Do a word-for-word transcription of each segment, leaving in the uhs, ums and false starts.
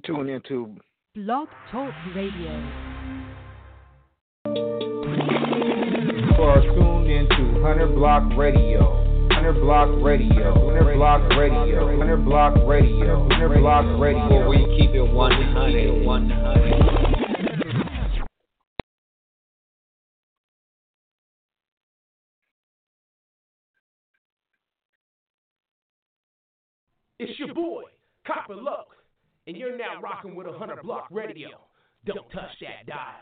tuned into Blog Talk Radio. You are tuned into one hundred Block Radio. one hundred Block Radio. one hundred Block Radio. one hundred Block Radio. one hundred Block Radio. Where we keep it one hundred. one hundred. It's your boy, Copper Low, and you're now rocking with one hundred Block Radio. Don't touch that dial.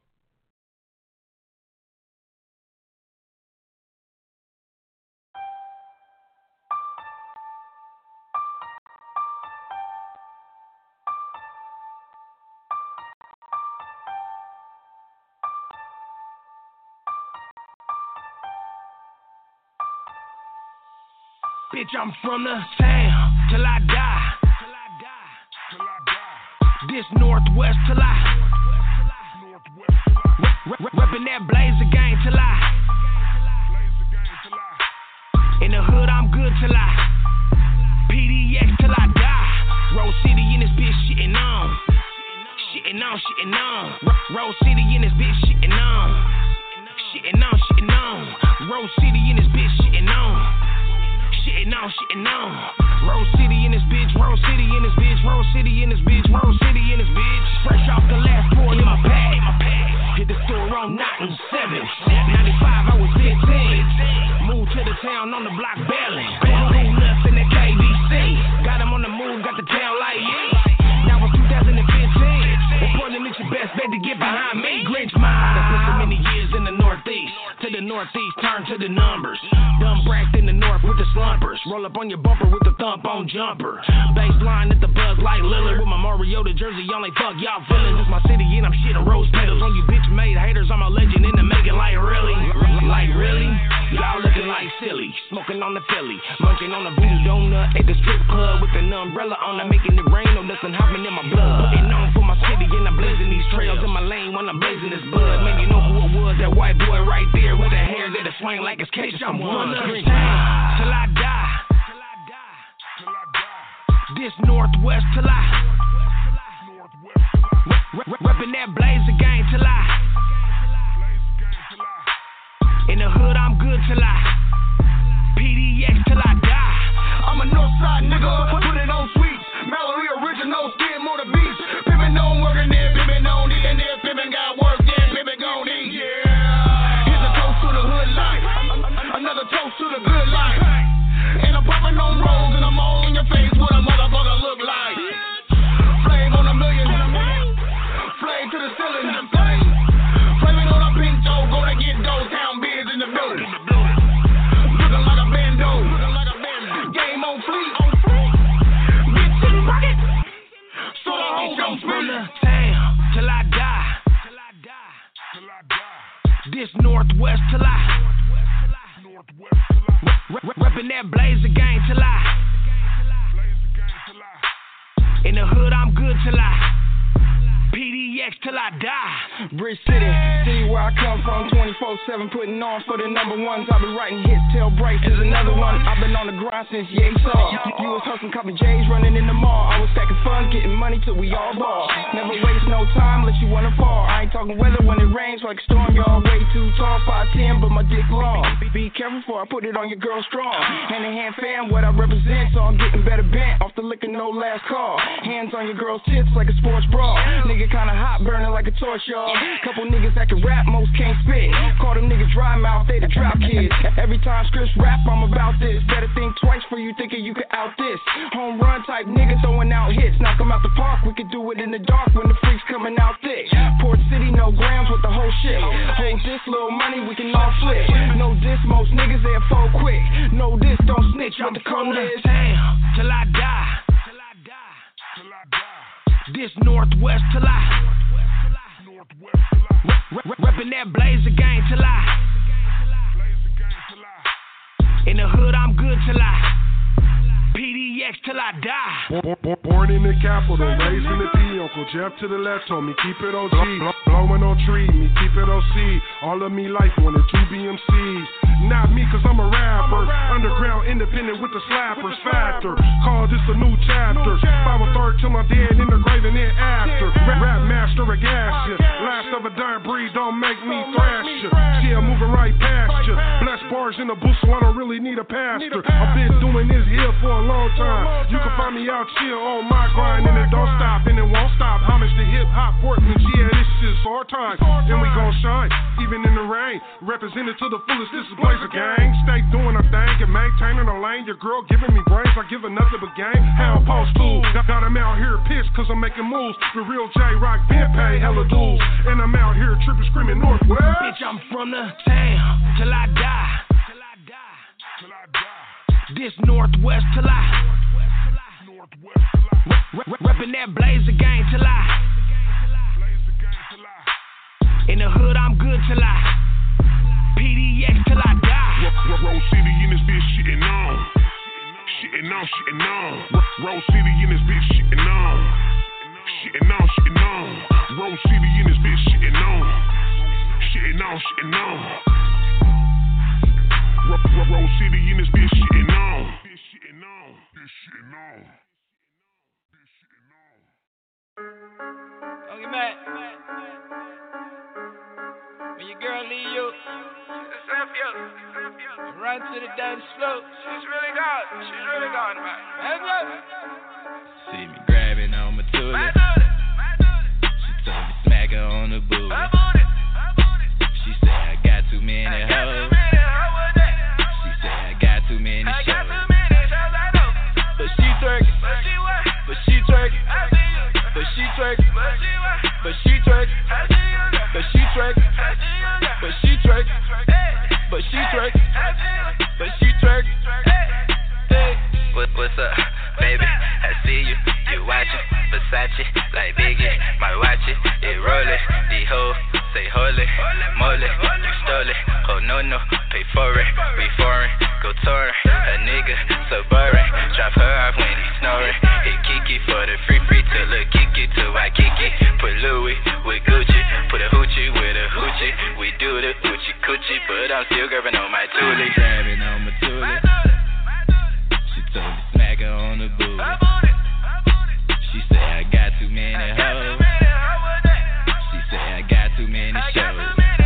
Bitch, I'm from the town till I die. This Northwest till I reppin' that Blazer gang till I in the hood I'm good till I P D X till I die. Rose City in this bitch shitting on, shitting on, shitting on. Rose City in this bitch shitting on, shitting on, shitting on. Rose City in this bitch shitting on. Shitting on, shitting on. Rose City in this bitch, Rose City in this bitch, Rose City in this bitch, Rose City in this bitch. Fresh off the last pour in my bag. Hit the store on nine seven. ninety-five, I was fifteen. Moved to the town on the block bailing. Who nuts in the K B C? Got him on the move, got the town like yeah. Now it's two thousand fifteen. Important it's your best bet to get behind me. Grinch mine. I put so many years in the Northeast. To the Northeast, turn to the numbers. Dumb bracked in the North with the slumpers. Roll up on your bumper with the thump on jumper. Baseline at the Buzz like Lillard. With my Mariota jersey on, like fuck y'all feelings. It's my city and I'm shitting rose petals. On you bitch made haters, I'm a legend in the making. Like really? Like really? Y'all looking like silly. Smoking on the Philly. Munching on the voodoo donut at the strip club with an umbrella on. I'm making it rain, no nothing hopping in my blood. Putting on for my city and I'm blazing these trails in my lane when I'm blazing this bud. Man, you know who it was, that white boy right there with the hair that'll swing like it's cage. I'm one. Till I die. This Northwest till I reppin' that Blazer gang till I in the hood I'm good till I P D X till I die. I'm a Northside nigga, put it on sweets. Mallory original, skin more the beats. Pimpin' on working there, pimpin' on eating there, pimpin' got work there, pimpin' gon' eat. Yeah. Here's a toast to the hood life, another toast to the good life. And I'm popping on rolls and I'm all in your face. What a motherfucker look like. Flame on a million, flame to the ceiling. Flaming on a pink toe, gonna get those town beers in the building. Looking like a bando, game on fleek. Bitch in pocket, so the whole don't from the town till I die. This Northwest till I reppin' that Blazer gang till I in the hood I'm good till I P D X till I die. Bridge City, city where I come from, twenty-four seven putting on for the number ones. I be writing hits, tell Bryce is another one. I've been on the grind since Ye saw. You was hustling copy J's, running in the mall. I was stacking funds, getting money till we all ball. Never waste no time unless you wanna fall. I ain't talking weather when it rains like a storm. Y'all way too tall, five ten, but my dick long. Be careful before I put it on your girl strong. Hand in hand fam, what I represent, so I'm getting better bent. Off the liquor, no last call. Hands on your girl's tits like a sports bra. Nigga kinda hot, burning like a torch, y'all. Couple niggas that can rap, most can't spit. Call them niggas dry mouth, they the drop kids. Every time scripts rap, I'm about this. Better think twice before you thinking you could out this. Home run type nigga throwing out hits. Knock them out the park, we could do it in the dark when the freaks coming out thick. Port City, no grams with the whole shit. Hold this little money, we can all flip. No diss, most niggas there fall quick. No this, don't snitch, what the code is. Till I die. This Northwest till I reppin' that Blazer gang till I in the hood I'm good till I P D X till I die. Born, born, born in the capital, raised in the P. Uncle Jeff to the left told me keep it O G. Blowing on tree, me keep it O C. All of me life wanted two B M Cs. Not me cause I'm a rapper. Underground independent with the slappers factor. Call this a new chapter. Five a third till I'm dead in the grave and breathe, don't make me thrash you. Yeah, moving right past you. Blessed bars in the booth, so I don't really need a pastor. I've been doing this here for a long time. You can find me out chill on my grind, and it don't stop, and it won't stop. Homage to hip hop, Portland, yeah, this is our time. And we gon' shine, even in the rain. Represented to the fullest, this is Blazer Gang. Stay doing a thing and maintaining a lane. Your girl giving me brains, I give her nothing but game. How I'm supposed to. Got him out here pissed, cause I'm making moves. With real J-Rock, been pay hella dues. And I'm out here tripping, screaming Northwest. Bitch, I'm from the town till I die. Till I die. Till I die. This Northwest till I. Northwest till I. Reppin' that Blazer Gang till I. Blazer Gang till I. In the hood, I'm good till I. P D X till I die. Rose City in this bitch shitting on. Shitting on, shitting on. Rose City in this bitch shitting on. Shitting on, shitting on. Rose City in this bitch shitting on. Shitting on, shitting on. Rose City in this bitch shitting on. Shitting on, shitting on. Don't get mad. When your girl leave you, run to the dance floor. She's really gone. She's really gone, man. See me grabbing on my tootie. She told me smack her on the booty. She said I got too many hoes. She said I got too many shows. But she twerking. But she twerking. But she twerking. But she twerking. But she twerking. But she twerking. But she twerking. But she twerking. What, what's up, baby? I see you, you watching Versace, like Biggie, my watch it, it rollin'. The hoe say holy, moly, you stole it. Oh no no, pay for it. We foreign, go touring. A nigga so boring, drop her off when he snoring. Hit Kiki for the free free till look Kiki to Waikiki. Put Louis with Gucci, put a hoochie with a hoochie. We do the hoochie coochie, but I'm still grabbing on my toolie. Grabbing on my toolie. She told me smack her on the booty. She said I got too many hoes. She said I got too many shows.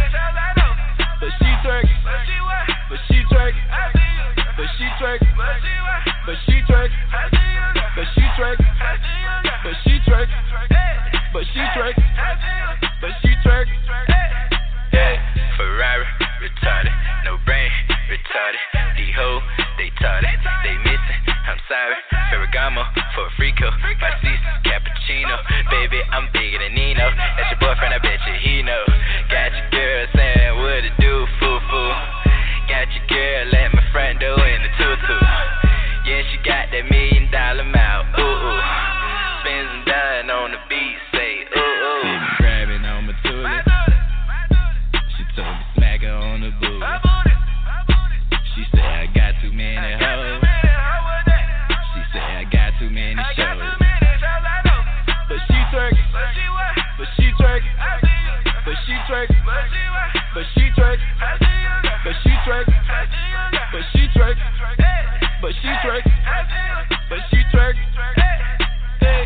But she twerking. But she twerking. But she twerking. But she twerking. But she twerking. But she twerking. But she twerking. But she twerking. Yeah, Ferrari, retarded. No brain, retarded. The hoe, they tarded. They missing, I'm sorry. Ferragamo for a freako. My season's cappuccino. Baby, I'm bigger than Nino. That's your boyfriend, I bet you he know. Got your girl saying what it do, foo-foo. Got your girl at my front door in the tutu. Yeah, she got that million dollar mouth. Ooh, ooh. Spins and done on the beat, say ooh, ooh. See me grabbing on my toolie. She told me smack her on the booty. She said I got too many hoes. She said I got too many shows. But she twerking. But she twerking. But she twerking. But she twerking. But she twerking. But she twerking. But she twerking. But she twerking. Hey.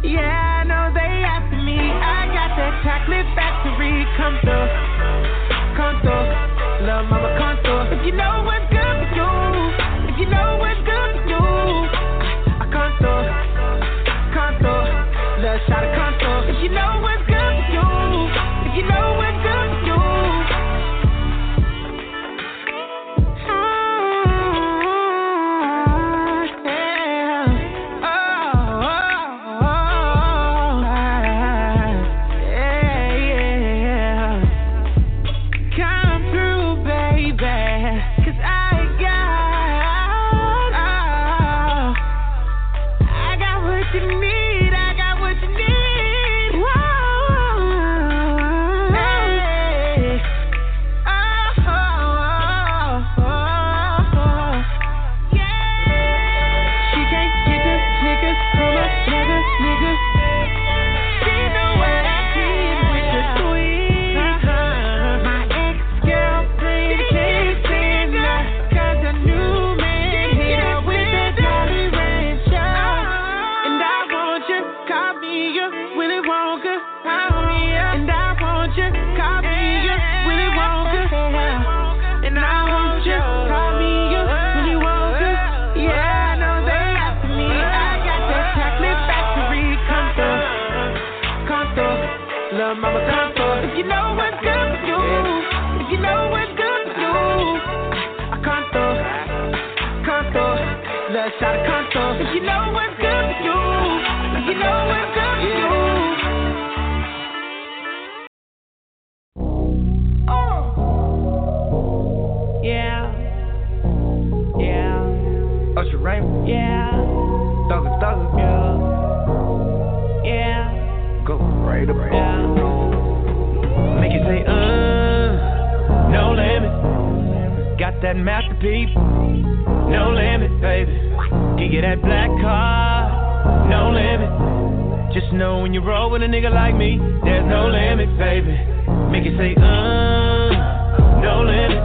Yeah, I know they after me. I got that chocolate factory. Come through, come through, lil' mama, come through. If you know what's good for you, if you know what's good for you, I come through, come through, lil' shot of come through. If you know what's good for you, if you know what's good for you. Mama, come through. If you know what's good for you, if you know what's good for you, I come through, come through, let's try to come through. If you know what's good for you, if you know what's good for you. Oh, yeah, yeah. Usher Raymond, yeah. Thugger, thugger, yeah, yeah. Go right up, yeah. Make it say, uh, no limit. Got that masterpiece, no limit, baby. Can get that black car, no limit. Just know when you roll with a nigga like me, there's no limit, baby. Make it say, uh, no limit.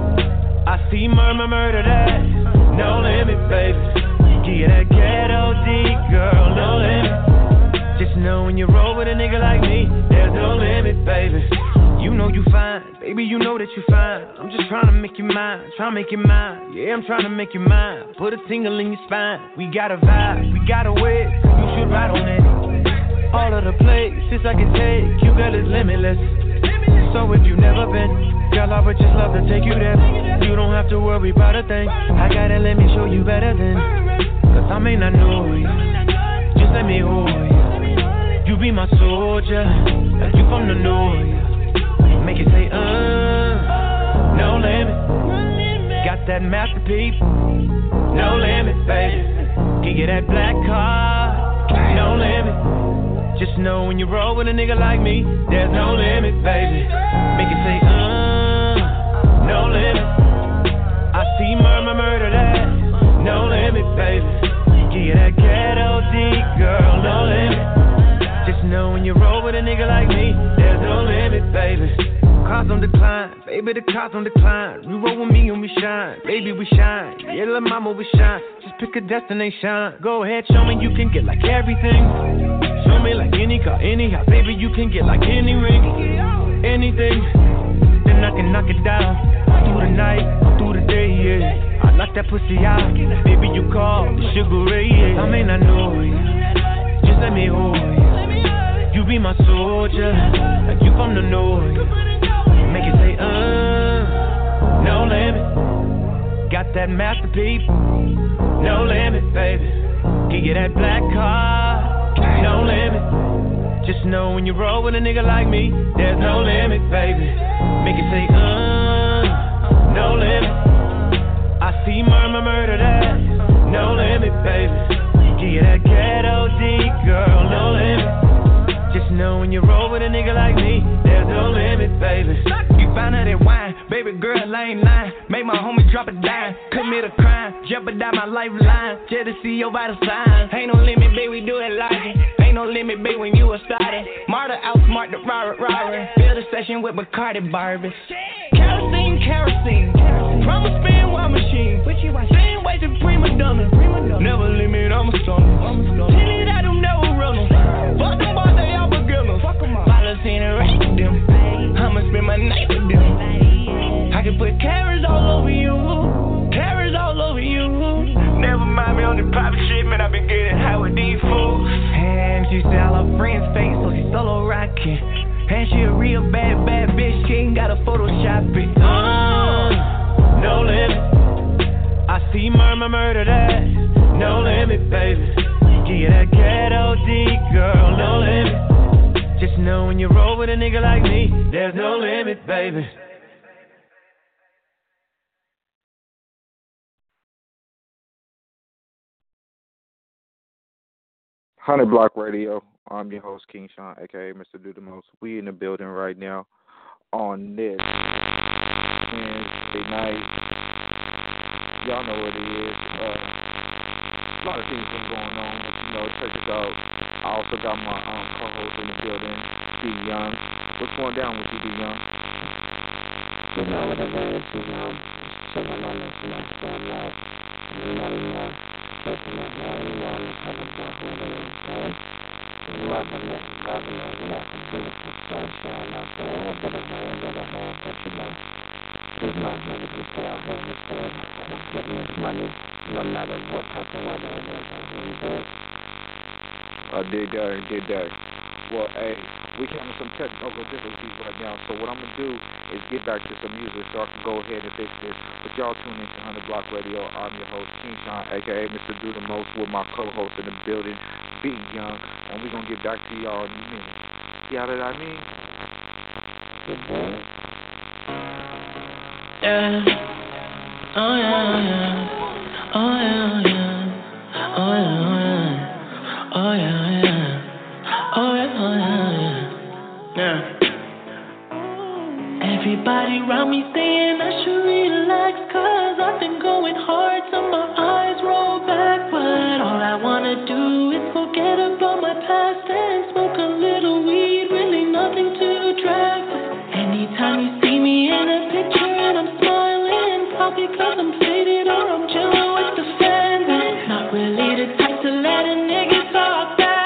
I see murmur, murder that, no limit, baby. Can get that ghetto D, girl, no limit. Just know when you roll with a nigga like me, there's no limit, baby. You know you fine, baby, you know that you fine. I'm just trying to make you mine, trying to make you mine. Yeah, I'm trying to make you mine. Put a tingle in your spine. We got a vibe, we got a way. You should ride on it. All of the places I can take you, girl, is limitless. So if you never been, girl, I would just love to take you there. You don't have to worry about a thing. I gotta let me show you better than. Cause I may not know you, just let me hold you. You be my soldier, like you from the north. Make it say, uh, no limit. Got that masterpiece, no limit, baby. Can get that black car, no limit. Just know when you roll with a nigga like me, there's no limit, baby. Make it say, uh, no limit. I see murmur, murder that, no limit, baby. Get that ghetto D, girl, no limit. Just know when you roll with a nigga like me, there's no limit, baby. Cars on decline, baby, the cars on decline. You roll with me and we shine, baby, we shine. Yeah, little mama, we shine. Just pick a destination. Go ahead, show me you can get like everything. Show me like any car, any house, baby, you can get like any ring, anything. Then I can knock it down through the night, through the day, yeah. I knock that pussy out, baby, you call the Sugar Ray, yeah. I may not know you, just let me hold you. You be my soldier, like you from the north. Make it say, uh, no limit. Got that masterpiece, no limit, baby. Can get that black car, no limit. Just know when you roll with a nigga like me, there's no limit, baby. Make it say, uh, no limit. I see murmur, murder that, no limit, baby. Get that ghetto D, girl, no limit. Just know when you roll with a nigga like me, there's no limit, baby. You find out that wine, baby girl, I ain't lying. Make my homie drop a dime, commit a crime, jeopardize my lifeline, just to see your vital signs. Ain't no limit, baby, we do it like it. Ain't no limit, baby, when you a starter. Marta outsmart the robber, robber. Build a session with Bacardi Barbies. Kerosene, kerosene, promise spin wild machine. Same way to prima donna. Never limit, I'm a stunner. Tell it I don't never run 'em. friend's face, so she solo rockin'. And she a real bad, bad bitch, she ain't gotta Photoshop it. Uh, no limit. I see murmur, murder that. No limit, baby. Give you that ghetto D, girl, no limit. Just know when you roll with a nigga like me, there's no limit, baby. one hundred Block Radio. I'm your host, King Sean, a k a. Mister Do The Most. We in the building right now on this Wednesday night. Y'all know what it is. Uh, a lot of things been going on. You know, check us out. I also got my um, co-host in the building, D Young. What's going down with you, D Young? You know what it is, you know. Chilling on this next one, like, you know, you know. Taking it very well, one hundred Block Radio, okay? Loving it, loving it. We got some beautiful sunshine out there. A little bit of rain, a little hair, but you know, these motherfuckers will stay out here with their getting this money, no matter what type of weather it is. I really do. I did that, I did that. Well, hey, we having some technical difficulties right now, so what I'm going to do is get back to some music so I can go ahead and fix this. But y'all tune in to one hundred Block Radio. I'm your host, King Sean, a k a. Mister Do The Most, with my co-host in the building, B Young, and we're going to get back to y'all in a minute. See how that I mean? Yeah. Oh, yeah, yeah. Oh, yeah, yeah. Oh, yeah, yeah. Oh, yeah, yeah. Oh, yeah, oh, yeah, yeah. Yeah. Everybody around me saying I should relax, cause I've been going hard till my eyes roll back. But all I wanna do is forget about my past and smoke a little weed, really nothing too drastic. Anytime you see me in a picture and I'm smiling, probably cause I'm faded or I'm chilling with the fans. Not really the type to let a nigga talk back.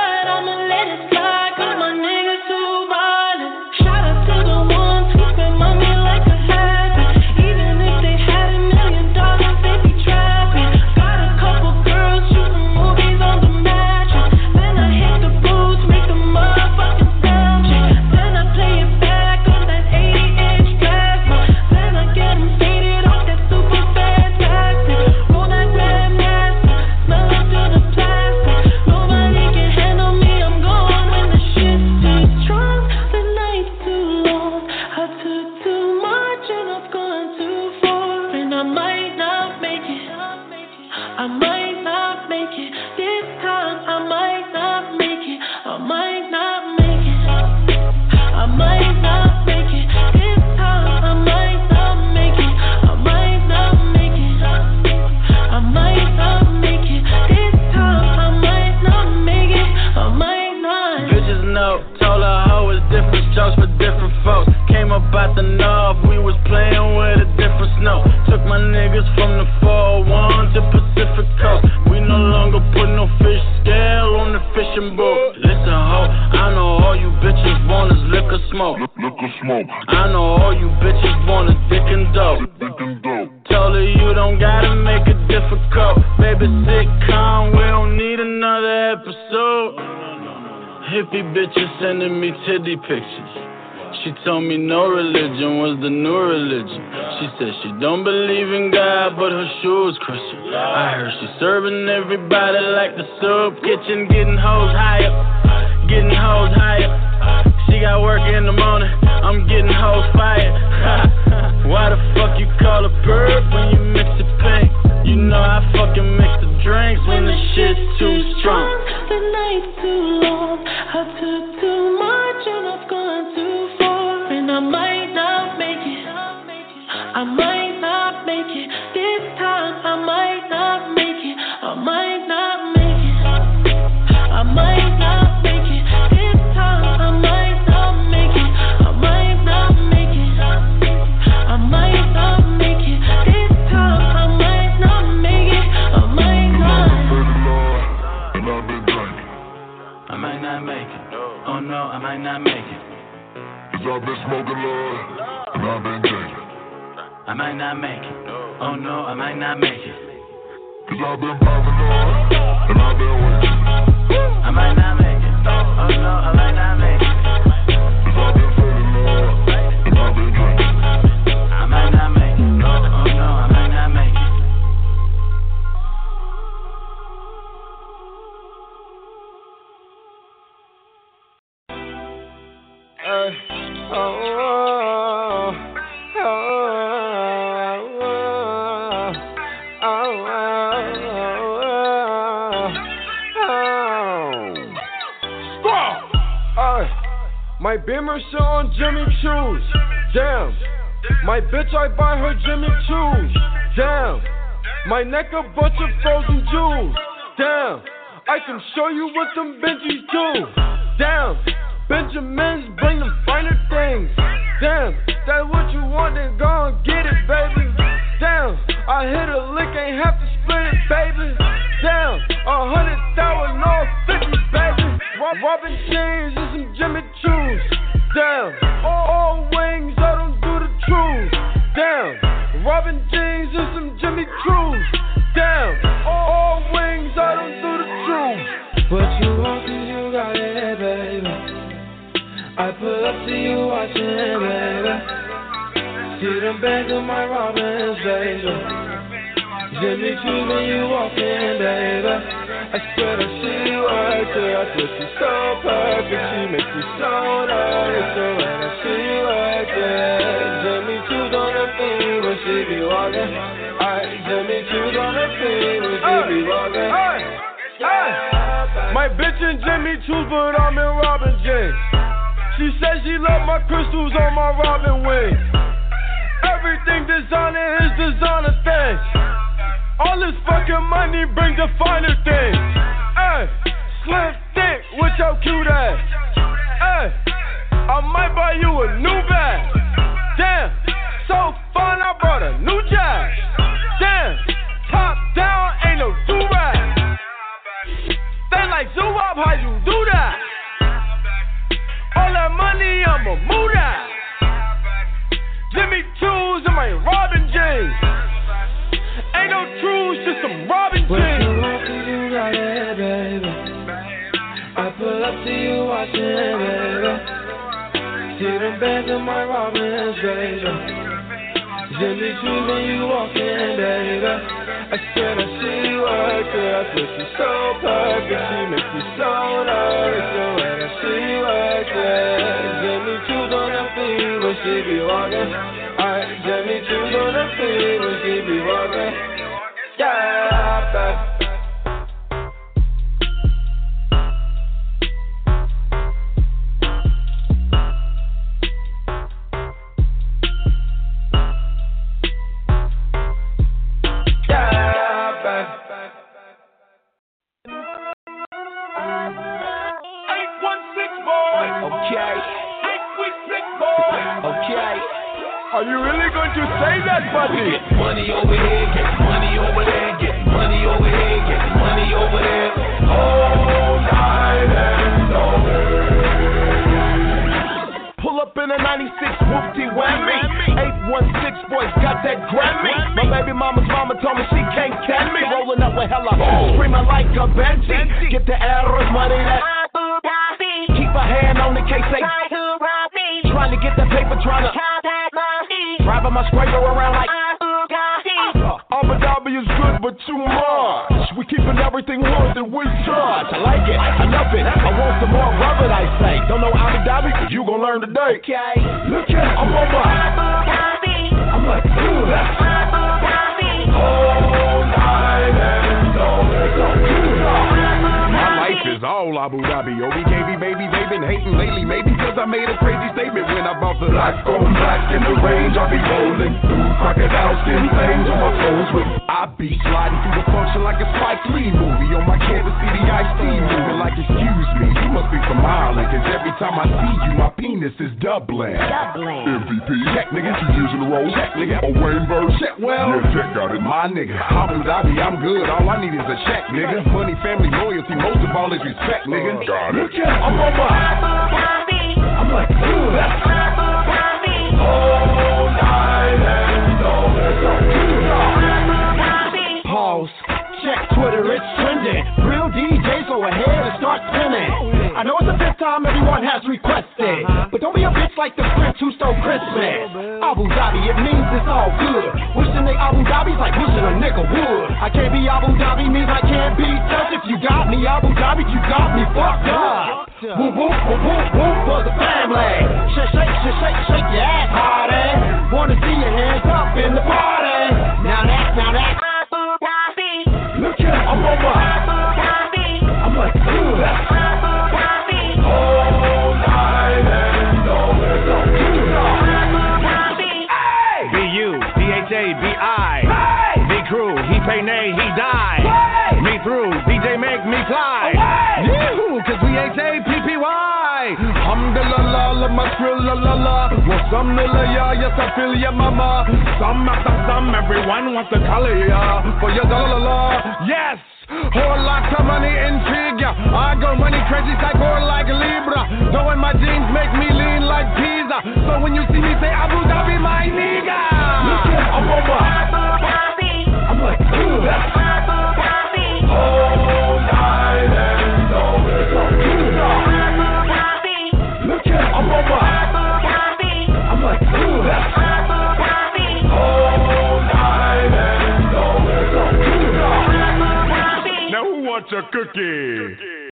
Pictures. She told me no religion was the new religion. She said she don't believe in God, but her shoes Christian. I heard she serving everybody like the soup kitchen, getting hoes higher, getting hoes higher. She got work in the morning, I'm getting hoes fired. Why the fuck you call a perp when you mix it pink? You know I fucking mix the drinks when the shit's too strong. The night's too long, I took too much and I've gone too far, and I might not make it. I might not make it this time. I might not make it. I might not make it. I might not make it this time. I might not make it. I might not make it. I might not make it this time. I might not make it. I might not. And I've been drinking. I might not make it. Oh no, I might not make it. Cause I've been smoking Lord, and I've been drinking. I might not make it. Oh no, I might not make it. Cause I've been popping Lord, and I've been waiting. I might not make it. Oh no, Uh, oh, oh, oh, oh, oh, oh, oh. Uh, my Beamer shit on Jimmy Choo's. Damn. My bitch, I buy her Jimmy Choo's. Damn. My neck a bunch of frozen jewels. Damn. I can show you what them Benjis do. Damn. Benjamins bring them finer things. Damn. That's what you want, then go and get it, baby. Damn. I hit a lick, ain't have to split it, baby. Damn. A hundred thousand, no fifty, baby. Robin jeans and some Jimmy Choo's. Damn. All, all wings, I don't do the truth. Damn. Robin jeans and some Jimmy Choo's. Damn. All, all wings, I don't do the truth. What you want, cause you got it, baby. I pull up to you watching, baby. See them bags of my Robins, baby. Jimmy Choo when you walk in, baby. I swear to see you right there. I thought she's so perfect, she makes me so nervous. So when I see you right there, Jimmy Choo's on the thing when she be walking. Alright, Jimmy Choo's on the thing when she be walking. Hey, hey. My bitch in Jimmy Choo's, but I'm in Robin jeans. She says she love my crystals on my Robin wing. Everything designer is designer things. All this fucking money brings the finer things. Ay, slim thick with your cute ass. Ay, I might buy you a new bag. Damn, so fun I brought a new jag. Damn, top down ain't no do-rag. They like zoo up, how you do that? All that money, I'ma move that. Jimmy Choo's and my Robin jeans. Ain't no truths, just some Robin jeans. What you want, cause you got it, baby. I pull up to you watching, baby. See them bags of my Robins, baby. Jimmy Choo's when you walk in, baby. I swear I see you right there. I thought she's so perfect, she makes me so nervous. So when I see you right there, Jimmy Choo's on the feet when she be walking. Alright, Jimmy Choo's on the feet when she be walking. Yeah, baby. Are you really going to say that, buddy? Get money over here, get money over there, get money over here, get money over there. All night and all day. Pull up in a ninety-six whoopty whammy. eight one six boys got that Grammy. My baby mama's mama told me she can't can me. Rolling up with hella, screaming like a banshee. Get the Arab money that. Keep a hand on the case, they trying to get the paper, trying to driving my scraper around like Abu Dhabi is good, but too much. We keeping everything more than we charge. I like it, I love it. I want some more rubber, I say. Don't know Abu Dhabi? You gon' learn today. Okay. Look at I'm on my I'm like, ooh, that's all night and all my life is all Abu Dhabi. Oh, we gave me baby, they been hating lately. Maybe cause I made a crazy statement when I bought the black on black in the range. I be rolling through crocodile skin flames on my toes with. I be sliding through the function like a Spike Lee movie on my Kansas City Ice-T moving like excuse me. You must be from Ireland, cause every time I see you, my penis is doubling. Doubling. M V P, check nigga, two years in a row. Check nigga, a Wayne Bird, check well. Yeah, check got it. My nigga, Abu Dhabi, I'm good. All I need is a check, nigga. Money, family, loyalty, most of all is respect, nigga. Uh, got it. Look at I'm on my I'm like, ooh, that's all night and all day. Pause. Check Twitter, it's trending. Real D Js go ahead and start spinning. I know it's the fifth time everyone has requested, but don't be a bitch like the Prince who stole Christmas. Abu Dhabi, it means it's all good. Wishing they Abu Dhabi's like wishing a nigga would. I can't be Abu Dhabi means I can't be touched. If you got me Abu Dhabi, you got me fucked up. Whoop, whoop, whoop, whoop, whoop for the family. family. Shake, shake, shake, shake, shake your ass, party. Wanna see your hands up in the party. Now that, now that. Look here, I'm on my. I'm like, ooh, that's all night and all B U, D H A, B I, B Crew, he pay nay, he die. Me through, D J make me fly. You, cause we H A P P Y. Alhamdulillah, la my skrill, la la la. Want some la ya, yes I feel ya mama. Some after some, everyone wants to color ya. For your la la la. Yes! Whole lot of money intrigue ya. I go money crazy, psycho like Libra. Knowing my jeans make me lean like Pizza. So when you see me say Abu Dhabi, my nigga. Look here, I'm on my. I'm like, ooh, that's all night and all Look here, I'm on my. I'm like, ooh, that's all night and all Now who wants a cookie?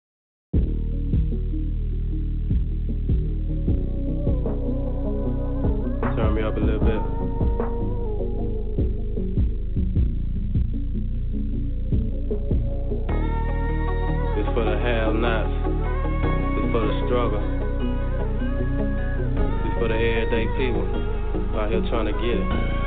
Turn me up a little bit. This for the have-nots. This for the struggle. This for the everyday people out here trying to get it.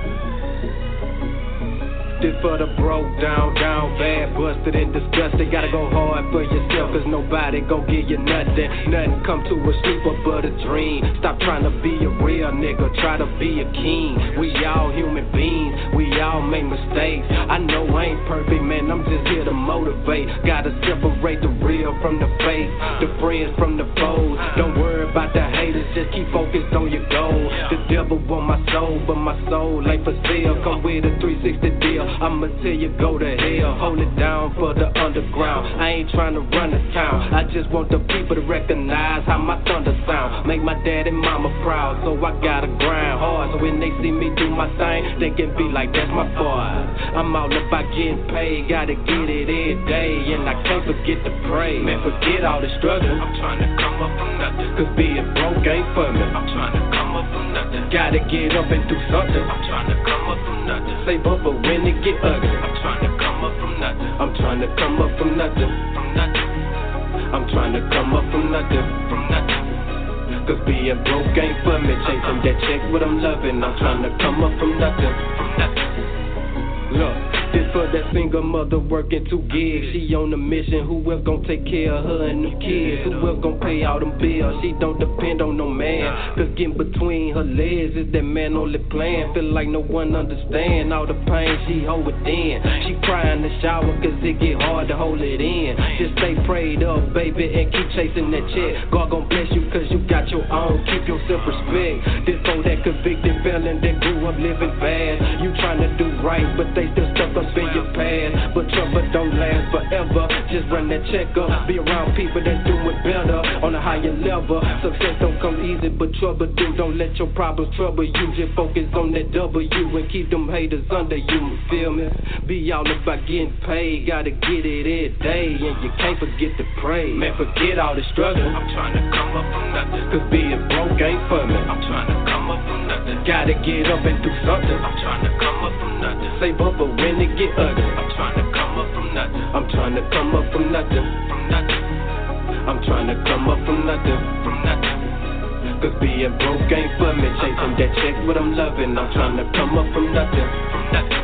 This for the broke down, down, bad, busted and disgusted. Gotta go hard for yourself, cause nobody gon' give you nothing. Nothing come to a sleeper but a dream. Stop trying to be a real nigga, try to be a king. We all human beings, we all make mistakes. I know I ain't perfect, man, I'm just here to motivate. Gotta separate the real from the fake, the friends from the foes. Don't worry about the haters, just keep focused on your goal. The devil want my soul, but my soul ain't for sale. Come with a three sixty deal. I'ma tell you go to hell, hold it down for the underground. I ain't trying to run the town, I just want the people to recognize how my thunder sound. Make my dad and mama proud, so I gotta grind hard. So when they see me do my thing, they can be like, that's my boy. I'm all about getting paid, gotta get it every day, and I can't forget to pray. Man, forget all the struggling, I'm trying to come up from nothing. Cause being broke ain't for me, I'm trying to come up from nothing. Gotta get up and do something, I'm trying to come up from nothing. Save up for when it get ugly, I'm trying to come up from nothing. I'm trying to come up from nothing, from nothing. I'm trying to come up from nothing, from nothing. Cause being broke ain't for me. Chasing that check, what I'm loving. I'm trying to come up from nothing, from nothing. Look, this for that single mother working two gigs. She on a mission, who else gon' take care of her and them kids? Who else gon' pay all them bills? She don't depend on no man. Cause getting between her legs is that man only plan. Feel like no one understand all the pain she hold within. She cry in the shower cause it get hard to hold it in. Just stay prayed up, baby, and keep chasing that check. God gon' bless you cause you got your own. Keep your self-respect. This for that convicted felon that grew up living fast. You tryna do right, but they still stuck up in your past. But trouble don't last forever. Just run that check up. Be around people that's doing better on a higher level. Success don't come easy, but trouble do. Don't let your problems trouble you. Just focus on that W and keep them haters under you. Feel me? Be all about getting paid. Gotta get it every day, and you can't forget to pray. Man, forget all the struggle. I'm trying to come up from nothing. Cause being broke ain't for me. I'm trying to come up from nothing. Gotta get up and do something. I'm trying to come up from nothing. Save up for when it get ugly. I'm trying to come up from nothing. I'm trying to come up from nothing. From nothing. I'm trying to come up from nothing. From nothing. Cause being broke ain't for me. Chasing that check, what I'm loving. I'm trying to come up from nothing. From nothing.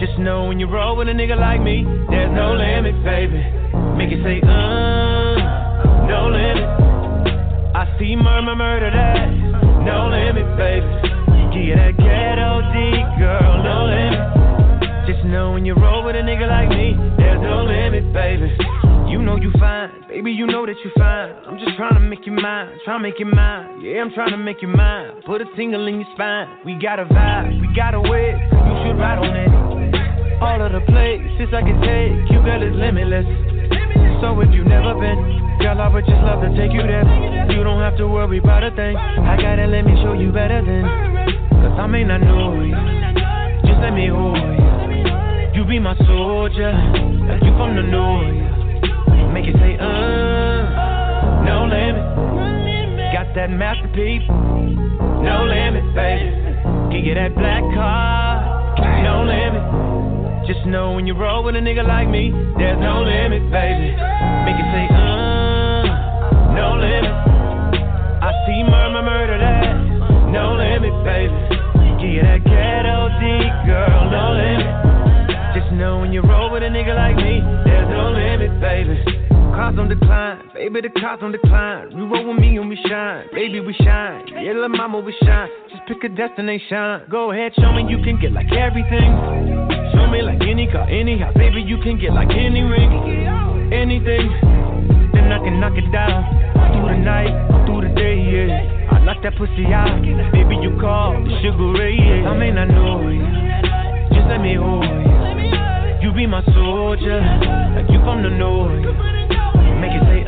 Just know when you roll with a nigga like me, there's no limit, baby. Make it say, uh, no limit. I see murmur, murder that, no limit, baby. Give you that ghetto D, girl, no limit. Just know when you roll with a nigga like me, there's no limit, baby. You know you fine, baby, you know that you fine. I'm just trying to make you mine, trying to make you mine. Yeah, I'm trying to make you mine. Put a tingle in your spine. We got a vibe, we got a way. You should ride on it. All of the places I can take you, girl, is limitless. So if you've never been, girl, I would just love to take you there. You don't have to worry about a thing. I gotta let me show you better than. Cause I may not know you, just let me hold you. You be my soldier, like you from the north. Make it say, uh, no limit. Got that masterpiece, no limit, baby. Give you that black card, no limit. Just know when you roll with a nigga like me, there's no limit, baby. Make it say, uh, no limit. I see murmur, murder that, no limit, baby. Give you that ghetto D, girl, no limit. Just know when you roll with a nigga like me, there's no limit, baby. Cars on decline, baby, the cars on decline. You roll with me and we shine, baby, we shine. Yeah, little mama, we shine. Just pick a destination. Go ahead, show me you can get like everything. Show me like any car, any house, baby, you can get like any ring, anything. Then I can knock it down through the night, through the day, yeah. I knock that pussy out, baby, you call the Sugar Ray, yeah. I may not know you, just let me hold you. You be my soldier, like you from the north. Make it say,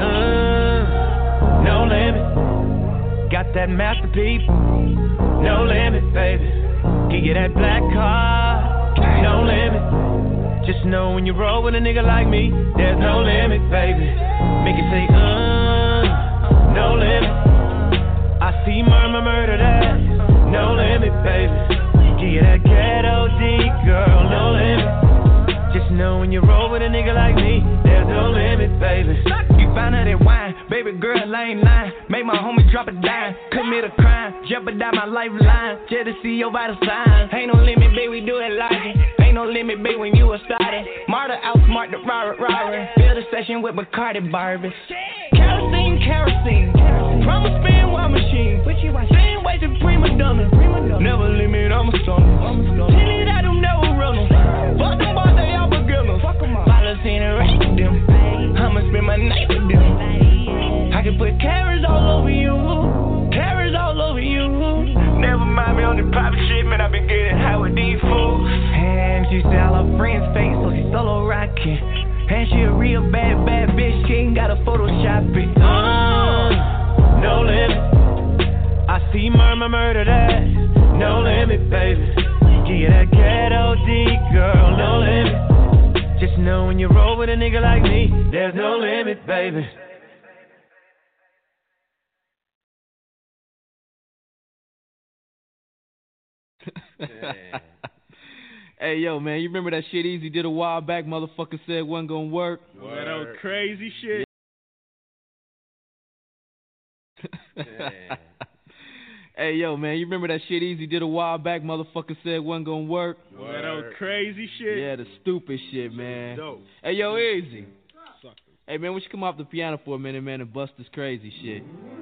uh, no limit. Got that masterpiece, no limit, baby. Give you that black card, no limit. Just know when you roll with a nigga like me, there's no limit, baby. Make it say, uh, no limit. I see murmur, murder that, no limit, baby. Give you that ghetto D, girl, no limit. Just know when you roll with a nigga like me, there's no limit, baby. You find out that wine, baby girl, I ain't lying. Make my homie drop a dime, commit a crime, jeopardize my lifeline, just to see your vital signs. Ain't no limit, baby, we do it like it. Ain't no limit, baby, when you a started. Marta outsmart the robber, robber. Build a session with Bacardi Barbie. Kerosene, kerosene, promise spin wild machine. Same way to prima donna. Never limit, I'm a stunner. Tell me that I'm never running. Fuck them boys, they all beginners. Follow in and rape them. I'ma spend my night with them. I can put carrots all over you. Carrots all over you. Never mind me on the private shit, man. I been getting high with these fools. And she said all her friends fake, so she solo rockin'. And she a real bad, bad bitch. She ain't gotta Photoshop it. Uh, no limit. I see murmur, murder that. No limit, baby. Give you that ghetto D, girl, no limit. Just know when you roll with a nigga like me, there's no limit, baby. Hey, yo, man, you remember that shit Easy did a while back? Motherfucker said wasn't gonna work. Word. That was crazy shit. Hey, yo, man, you remember that shit Easy did a while back? Motherfucker said wasn't gonna work. Word. That was crazy shit. Yeah, the stupid shit, man. Dope. Hey, yo, Easy. Hey, man, we should come off the piano for a minute, man, and bust this crazy shit.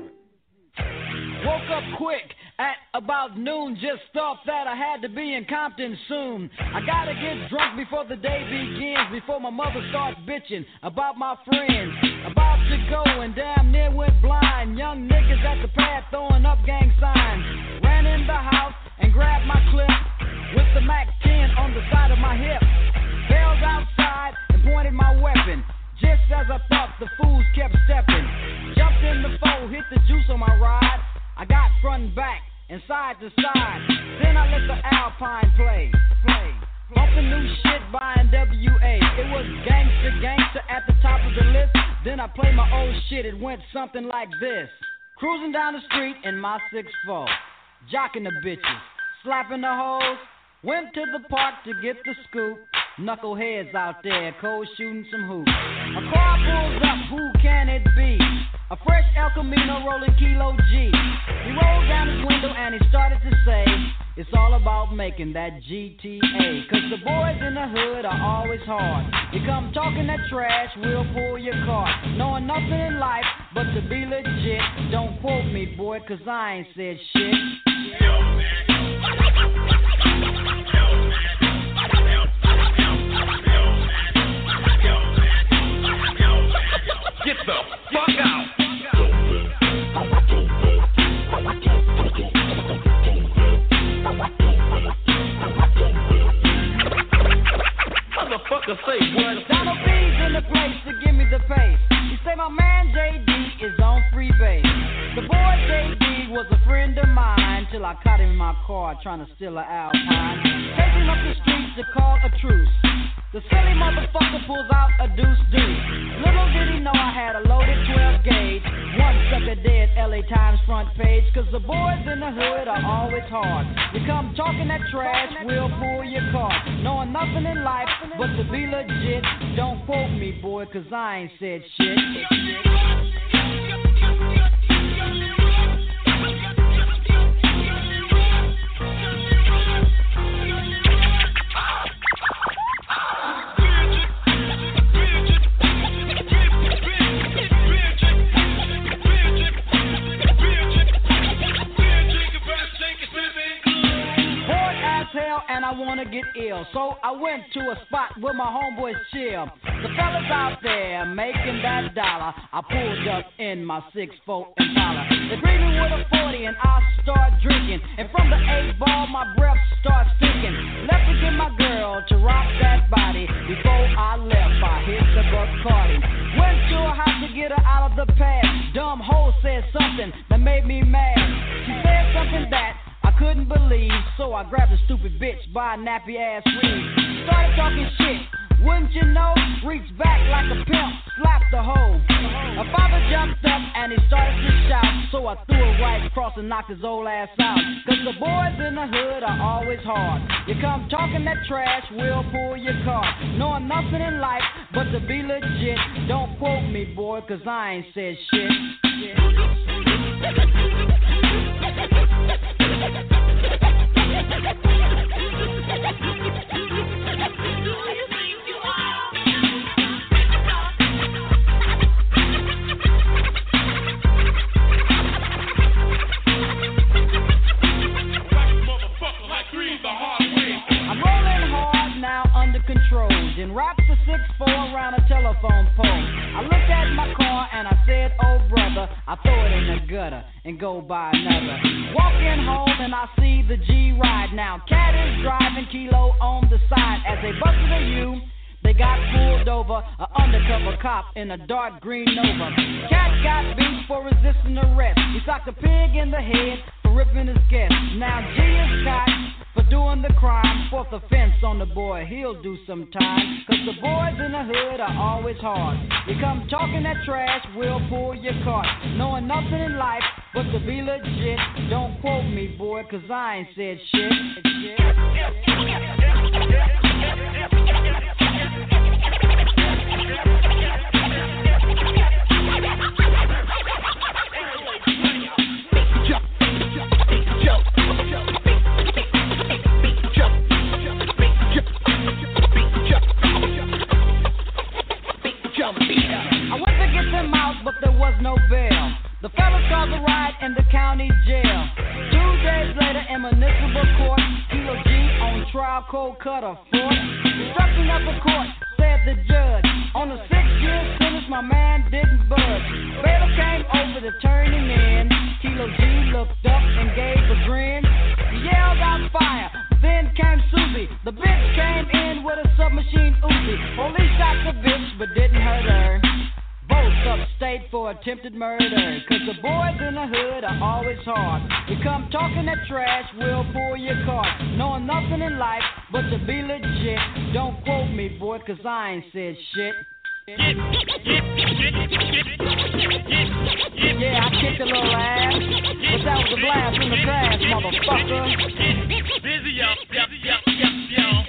Woke up quick at about noon, just thought that I had to be in Compton soon. I gotta get drunk before the day begins, before my mother starts bitching about my friends. About to go and damn near went blind. Young niggas at the pad throwing up gang signs. Ran in the house and grabbed my clip with the Mac ten on the side of my hip. Bailed outside and pointed my weapon. Just as I thought, the fools kept stepping. Jumped in the foe, hit the juice on my ride. I got front and back and side to side. Then I let the Alpine play. Play. Bumping new shit by N W A. It was gangster, gangster at the top of the list. Then I played my old shit. It went something like this. Cruising down the street in my six four. Jocking the bitches. Slapping the hoes. Went to the park to get the scoop. Knuckleheads out there, cold shooting some hoops. A car pulls up, who can it be? A fresh El Camino rolling Kilo G. He rolled down his window and he started to say, It's all about making that G T A. Cause the boys in the hood are always hard. You come talking that trash, we'll pull your card. Knowing nothing in life but to be legit. Don't quote me, boy, cause I ain't said shit. Get the fuck out. Motherfucker say what? Donald B's in the place to give me the pace. You say my man J D is on free base. The boy J D was a friend of mine till I caught him in my car trying to steal an Alpine. Taking up the streets to call a truce. The silly motherfucker pulls out a deuce deuce. Little did he know I had a loaded twelve gauge. One sucker dead, L A Times front page. Cause the boys in the hood are always hard. You come talking that trash, we'll pull your card. Knowing nothing in life but to be legit. Don't quote me, boy, cause I ain't said shit. And I wanna get ill, so I went to a spot where my homeboys chill. The fellas out there making that dollar. I pulled up in my six four Impala. They greet me with a forty and I start drinking. And from the eight ball, my breath starts stinking. Left to get my girl to rock that body. Before I left, I hit the Bacardi. Went to her house to get her out of the past. Dumb hoe said something that made me mad. She said something that I couldn't believe, so I grabbed a stupid bitch by a nappy ass weave. Started talking shit, wouldn't you know? Reached back like a pimp, slapped the hoe. A father jumped up and he started to shout, so I threw it right across and knocked his old ass out. Cause the boys in the hood are always hard. You come talking that trash, we'll pull your card. Knowing nothing in life but to be legit. Don't quote me, boy, cause I ain't said shit. I'm rolling hard now under control. Then wrapped the six four around a telephone pole. I looked at my car and I said, oh brother, I throw it in the gutter and go buy another. Walking home and I see the G ride now. Cat is driving, Kilo on the side. As they busted a U, they got pulled over. An undercover cop in a dark green Nova. Cat got beat for resisting arrest. He socked a pig in the head for ripping his guest. Now G is caught for doing the crime. Fourth offense on the boy, he'll do some time. Cause the boys in the hood are always hard. You come talking that trash, we'll pull your card. Knowing nothing in life but to be legit. Don't quote me, boy, cause I ain't said shit. I went to get them out, but there was no bail. The fellas called the ride in the county jail. Two days later in municipal court, Kilo G on trial, cold cutter foot. Destruction of the court, said the judge. On a six-year sentence, my man didn't budge. Bailiff came over to turn him in. Kilo G looked up and gave a grin. He yelled out fire. Then came Susie. The bitch came in with a submachine Uzi. Police shot the bitch but didn't hurt her. Both upstate for attempted murder. Cause the boys in the hood are always hard. You come talking that trash, we'll pull your card. Knowing nothing in life but to be legit. Don't quote me, boy, cause I ain't said shit. Yeah, I kicked a little ass, but that was a blast from the past, motherfucker. Busy, yo, yo, yo, yo, yo.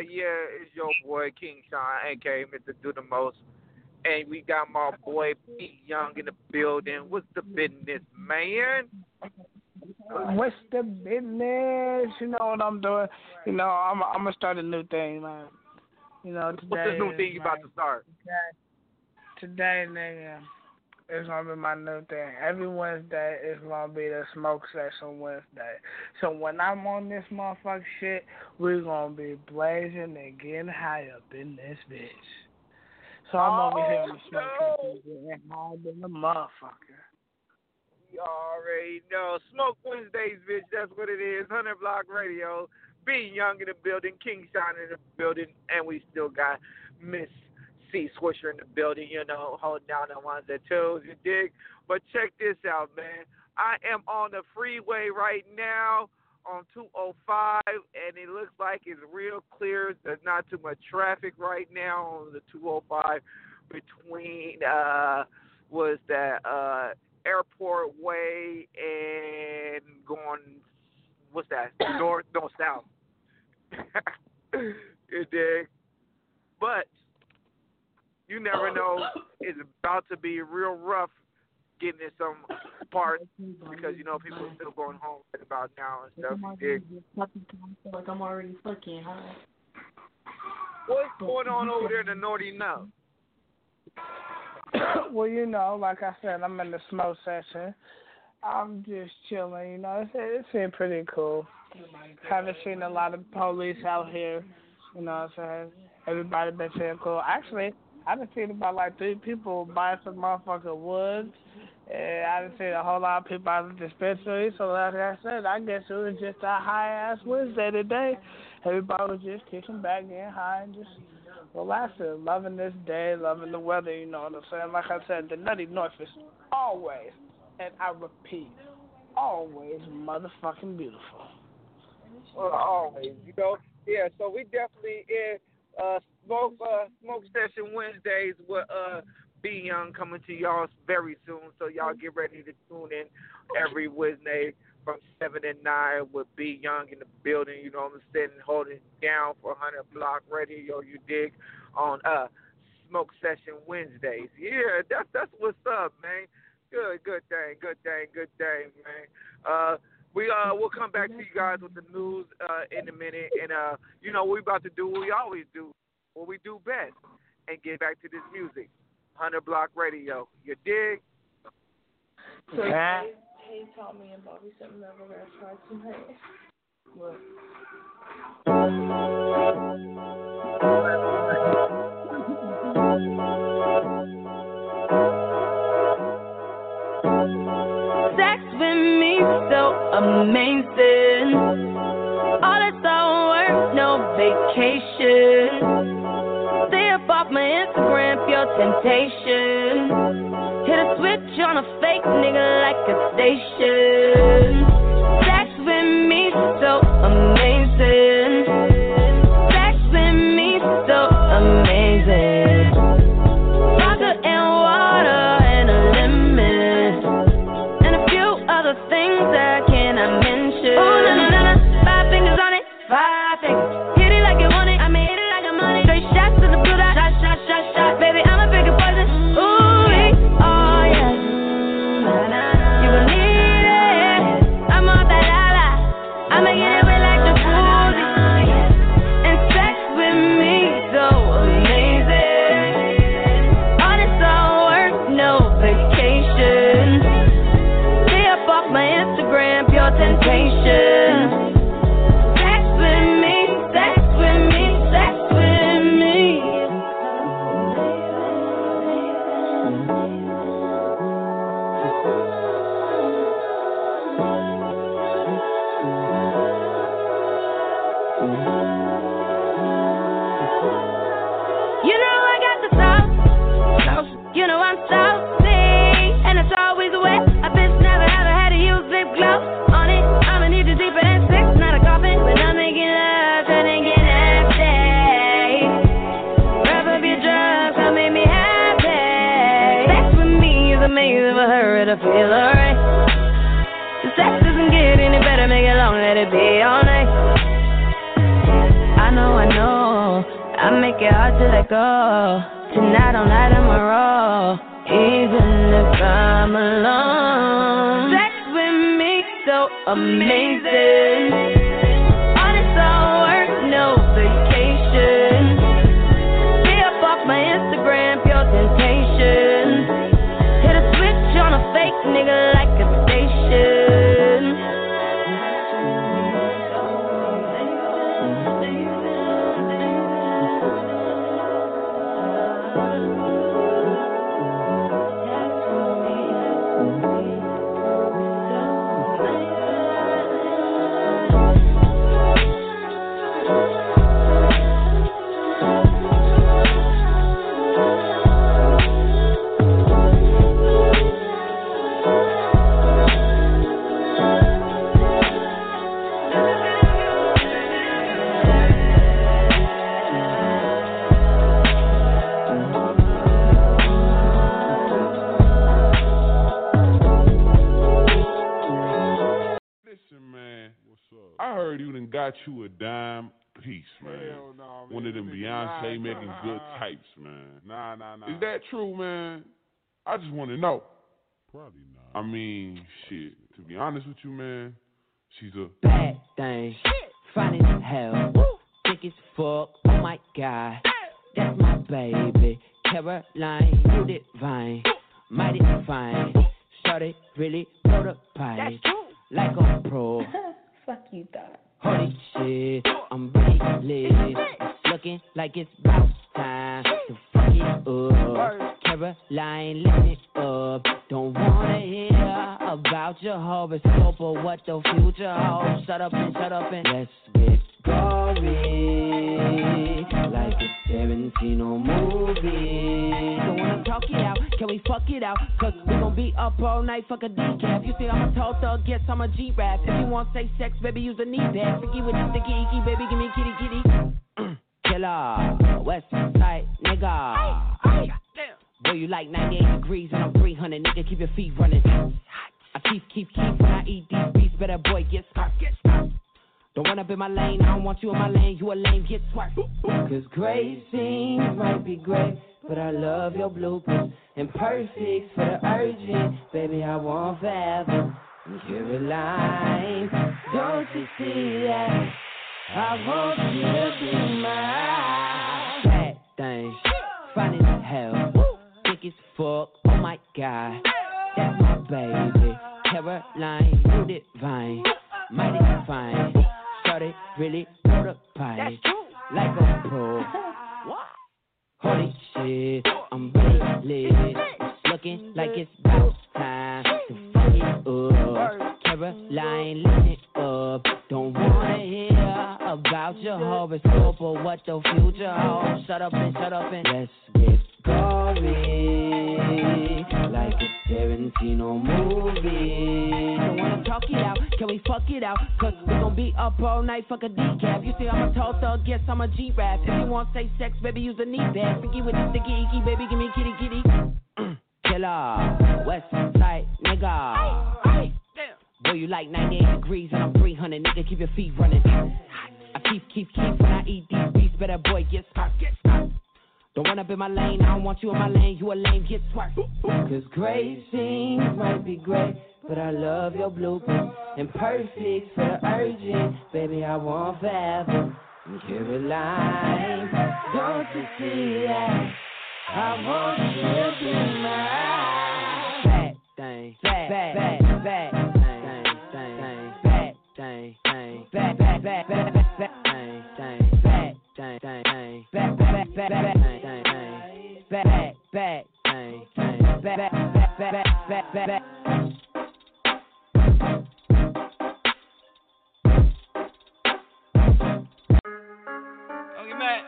yeah, it's your boy King Sean, aka Mister Do the Most, and we got my boy Pete Young in the building. What's the business, man? What's the business? You know what I'm doing? You know, I'm I'm gonna start a new thing, man. You know, today. What's this new thing you about to start? Today, nigga, it's gonna be my new thing. Every Wednesday is gonna be the smoke session Wednesday. So when I'm on this motherfucker shit, we're gonna be blazing and getting high up in this bitch. So I'm oh, over here on the smoke no. session getting high than the motherfucker. You already know. Smoke Wednesdays, bitch. That's what it is. one hundred Block Radio. Be Young in the building. King Sean in the building. And we still got Miss C. Swisher in the building, you know, holding down the ones and twos, you dig? But check this out, man. I am on the freeway right now on two oh five, and it looks like it's real clear. There's not too much traffic right now on the two oh five between, uh, what's that, uh, Airport Way and going, what's that, north, no, south. You dig? But you never know. It's about to be real rough getting in some parts because, you know, people are still going home right about now and stuff. You dig? Like I'm already fucking high. What's going on over there in the Nordy now? Well, you know, like I said, I'm in the smoke session. I'm just chilling, you know. It's, it's been pretty cool. Haven't seen a lot of police out here, you know what I'm saying? Everybody been saying cool. Actually, I done seen about like three people buy some motherfucking wood, and I done seen a whole lot of people out of the dispensary. So like I said, I guess it was just a high-ass Wednesday today. Everybody was just kicking back, getting high, and just relaxing, loving this day, loving the weather, you know what I'm saying? Like I said, the Nutty North is always, and I repeat, always motherfucking beautiful. Well, always, you know. Yeah, so we definitely in uh, smoke uh, smoke session Wednesdays with uh, Be Young coming to y'all very soon. So y'all get ready to tune in every Wednesday from seven to nine with Be Young in the building. You know what I'm saying? Holding it down for one hundred Block Radio. You dig? On uh, smoke session Wednesdays. Yeah, that's that's what's up, man. Good, good thing, good thing, good thing, man. Uh. We uh we'll come back to you guys with the news uh in a minute, and uh you know we're about to do what we always do, what we do best, and get back to this music. one hundred Block Radio, you dig? So yeah. He, he taught me and Bobby something that we're gonna try tonight. What? Sex with me so amazing. All it's all work, no vacation. Stay up off my Instagram, pure temptation. Hit a switch on a fake nigga like a station. Sex with me so amazing. Sex with me so amazing. Vodka and water and a lemon. And a few other things that cannot mention. Oh, na na na na. Five fingers on it. Five fingers. Hit it like you want it. I mean, hit it like I'm on it. Straight shots to the blue dot. Shot, shot, shot, shot. Baby, I'm a bigger poison. Ooh, oh, yeah. You will need it. I'm on that la-la. I'm making it wet like the Fuji. And sex with me so amazing. All this all work, no vacation. Stay up off my Instagram, pure temptation. Sex with me, sex with me, sex with me. You know I got the sauce. You know I'm saucy, and it's always wet. A bitch never ever had to use lip gloss on it. I'ma need you deeper than six, not a coffin. When I'm making love, trying to get nasty. Wrap up your drugs, come make me happy. Sex with me is amazing for her to feel alright. The sex doesn't get any better, make it long, let it be all night. I know, I know. I make it hard to let go. Tonight I'm not in my role, even if I'm alone. Sex with me so amazing. All this all work, no vacation. Stay up off my Instagram, pure temptation. Hit a switch on a fake nigga like a station. I heard you done got you a dime piece, man. Hell no, man. One of them Beyonce nah, making nah, good nah. types, man. Nah, nah, nah. Is that true, man? I just want to know. Probably not. I mean, shit. To be honest with you, man, she's a bad thing. Fine as hell. Thick as fuck. Oh my god. That's my baby. Caroline, you divine. Mighty fine. Started really wrote a pipe. Like a pro. Fuck you, thought. Holy shit, I'm really lit. It's looking like it's about time to fuck it up. Caroline, let it up. Don't wanna hear about your horoscope or what the future holds. Shut up and shut up and let's get gory. Like a Tarantino movie. Don't wanna talk it out, can we fuck it out? Cause we gon' be up all night, fuck a decaf. You say I'm a tall thug, guess I'm a G-Rap. If you want safe sex, baby, use a knee pad. Forget with this sticky icky, baby, give me kitty kitty. Killer, West Side nigga. Boy, you like ninety-eight degrees and I'm three hundred, nigga, keep your feet running. I keep, keep, keep when I eat these beats, better boy, get smart, get smart. Don't run up in my lane, I don't want you in my lane, you a lame, get smart. Cause great scenes might be great, but I love your bloopers. And perfect for the urgent, baby, I want forever. Caroline, don't you see that? I want you to be mine. Bad thing, fine as hell, thick as fuck, oh my god. That's my baby, Caroline, you divine, mighty fine. Started really wrote a pipe, like a pro. Holy shit, I'm really lit. It's looking like it's about time to fuck it up. Caroline, lit it up. Don't wanna hear about your horoscope or what the future holds. Shut up and shut up and let's get gory. Like a Tarantino movie. Don't wanna talk it out, can we fuck it out? Cause we gon' be up all night, fuck a decaf. You say I'm a tall thug, guess I'm a G-Rap. If you want safe sex, baby, use a knee pad. Forget with this sticky icky, baby, give me kitty kitty. Killer, West Side nigga. Boy, you like ninety-eight degrees and I'm three hundred, nigga, keep your feet running. I keep, keep, keep when I eat these beats, better boy, get smart, get smart. Don't run up in my lane, I don't want you in my lane, you a lame, get smart. Cause great scenes might be great, but I love your bloopers. And perfect for the urgent, baby, I want forever. Caroline, don't you see that? I want you to be mine. Bad thing, bad, bad, bad, bad thing, thing, bad thing, thing, bad, bad, bad, bad, bad thing, thing, bad thing, thing, bad, bad, bad, bad thing, thing, bad, bad thing, thing, bad, bad, bad, bad, bad, bad. Don't get mad.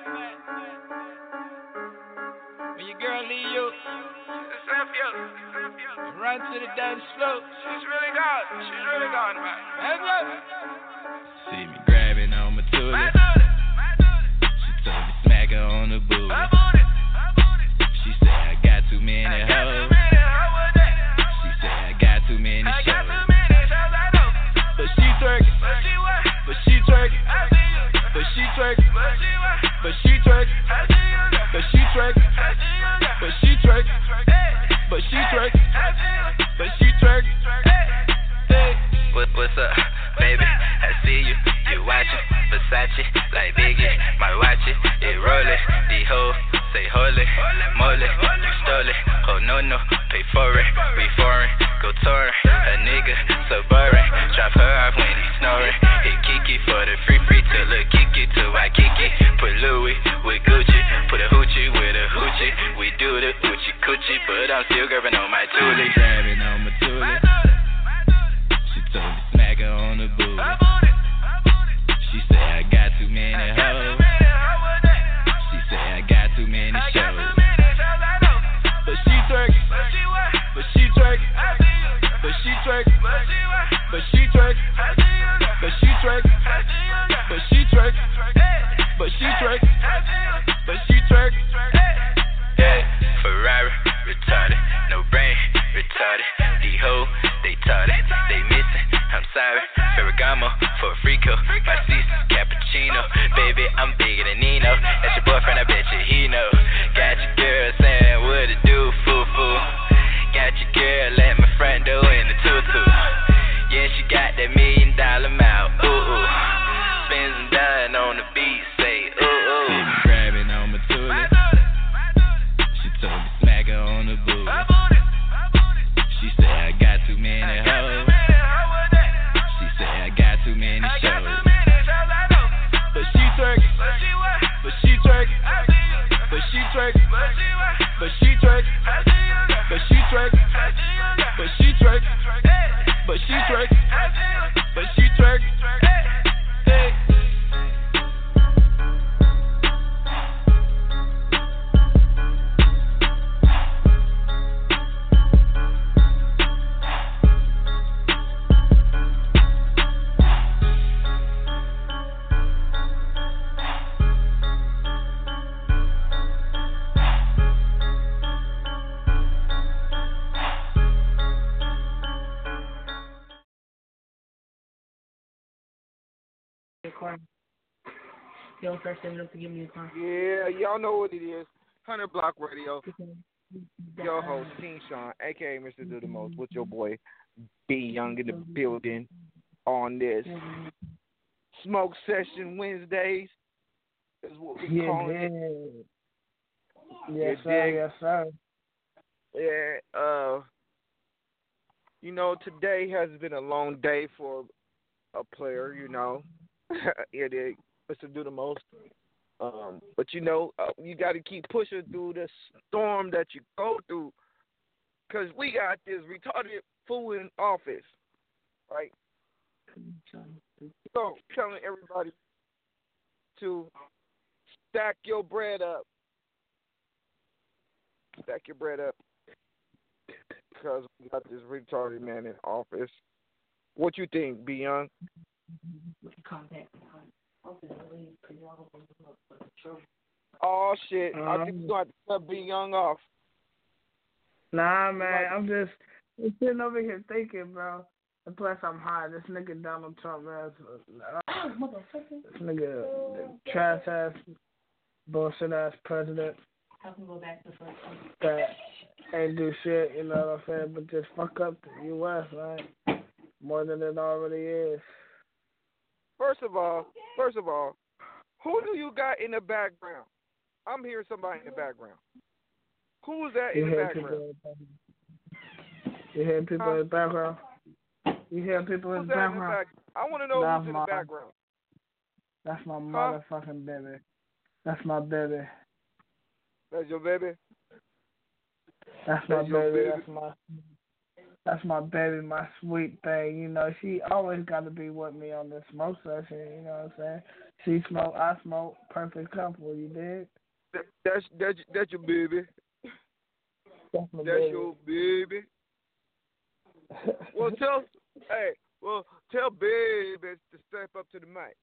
When your girl leave you, she's a you. Run to the dance floor. She's really gone. She's really gone, man. See me grabbing on my tootie. She told me smack her on the booty. She said I got too many hoes. She said I got too many shows. But she twerking. But she twerking. But she twerking. But she twerking. but she twerk. Hey, what, what's up, baby? I see you, you watching Versace like Biggie. My watch it, it rollin'. The hoe say holy, moly, you stole it. Oh no no, pay for it. We foreign, go touring. A nigga so boring. Drop her off when he snoring. Hit Kiki for the free free till look Kiki to Waikiki. Put Louis with Gucci, put a hoochie with a hoochie. We do the hoochie coochie, but I'm still grabbing on my toolie. Grabbing on my toolie. She told me smack her on the booty. She said I got too many hoes. She said I got too many shows. But she twerk, but she twerk, but she twerk, but she twerk, but she twerk, but she twerk, but she twerk, but she twerk. Yeah, Ferrari retarded, no brain retarded. The hoe they taught it, they missing. I'm sorry, Ferragamo for a freako. My season's cappuccino, baby I'm bigger than Nino. That's your boyfriend, I bet you he know. Got your girl saying what it do, foo foo. Got your girl at my front door in the tutu. Yeah, she got that million dollar mouth, ooh ooh. Spins and done on the beat, say ooh ooh. She be grabbing on my toolie. She told me smack her on the booty. She said I got too many hoes. She said I got too many shows. But she twerk, but she twerk, but she twerk, but she twerk, but she twerk, but she twerk, but she twerk, but she twerk. Hey. Yo, first thing up to give me a car. Yeah, y'all know what it is. one hundred Block Radio. Your host, King Sean, a k a. Mister Do The Most, with your boy, B Young in the building on this Smoke Session Wednesdays. Is what we Yeah, call yeah. it. Yes, You sir. dig? Yes, sir. Yeah, uh, you know, today has been a long day for a player, you know. Yeah, they Mister Do The Most. Um, but, you know, uh, you got to keep pushing through the storm that you go through because we got this retarded fool in office, right? So, telling everybody to stack your bread up. Stack your bread up because we got this retarded man in office. What you think, B Young? Oh shit! Um, I think we're gonna have to cut B Young off. Nah, man, I'm just I'm sitting over here thinking, bro. And plus, I'm high. This nigga Donald Trump, man, uh, this nigga trash ass, bullshit ass president that ain't do shit. You know what I'm saying? But just fuck up the U S, right? More than it already is. First of all, first of all, who do you got in the background? I'm hearing somebody in the background. Who is that You in the hear background? people, you hear people Huh? in the background? You hear people in Who's the that in the background? back? I want to know That's who's in my- the background. That's my Huh? motherfucking baby. That's my baby. That's your baby? That's my That's your baby. baby? That's my that's my baby, my sweet thing. You know, she always got to be with me on this smoke session. You know what I'm saying? She smoke, I smoke. Perfect couple. You dig? That, that's that's that's your baby. That's my That's baby. your baby. Well, tell hey, well, tell baby to step up to the mic.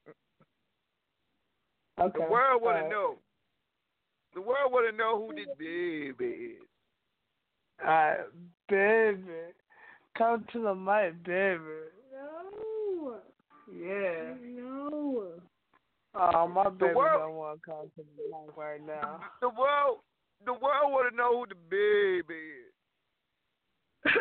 Okay. The world want to alright. know. The world want to know who this baby is. Alright, baby. Come to the mic, baby. No. Yeah. No. Oh, my baby world- don't want to come to the mic right now. The world, the world want to know who the baby is.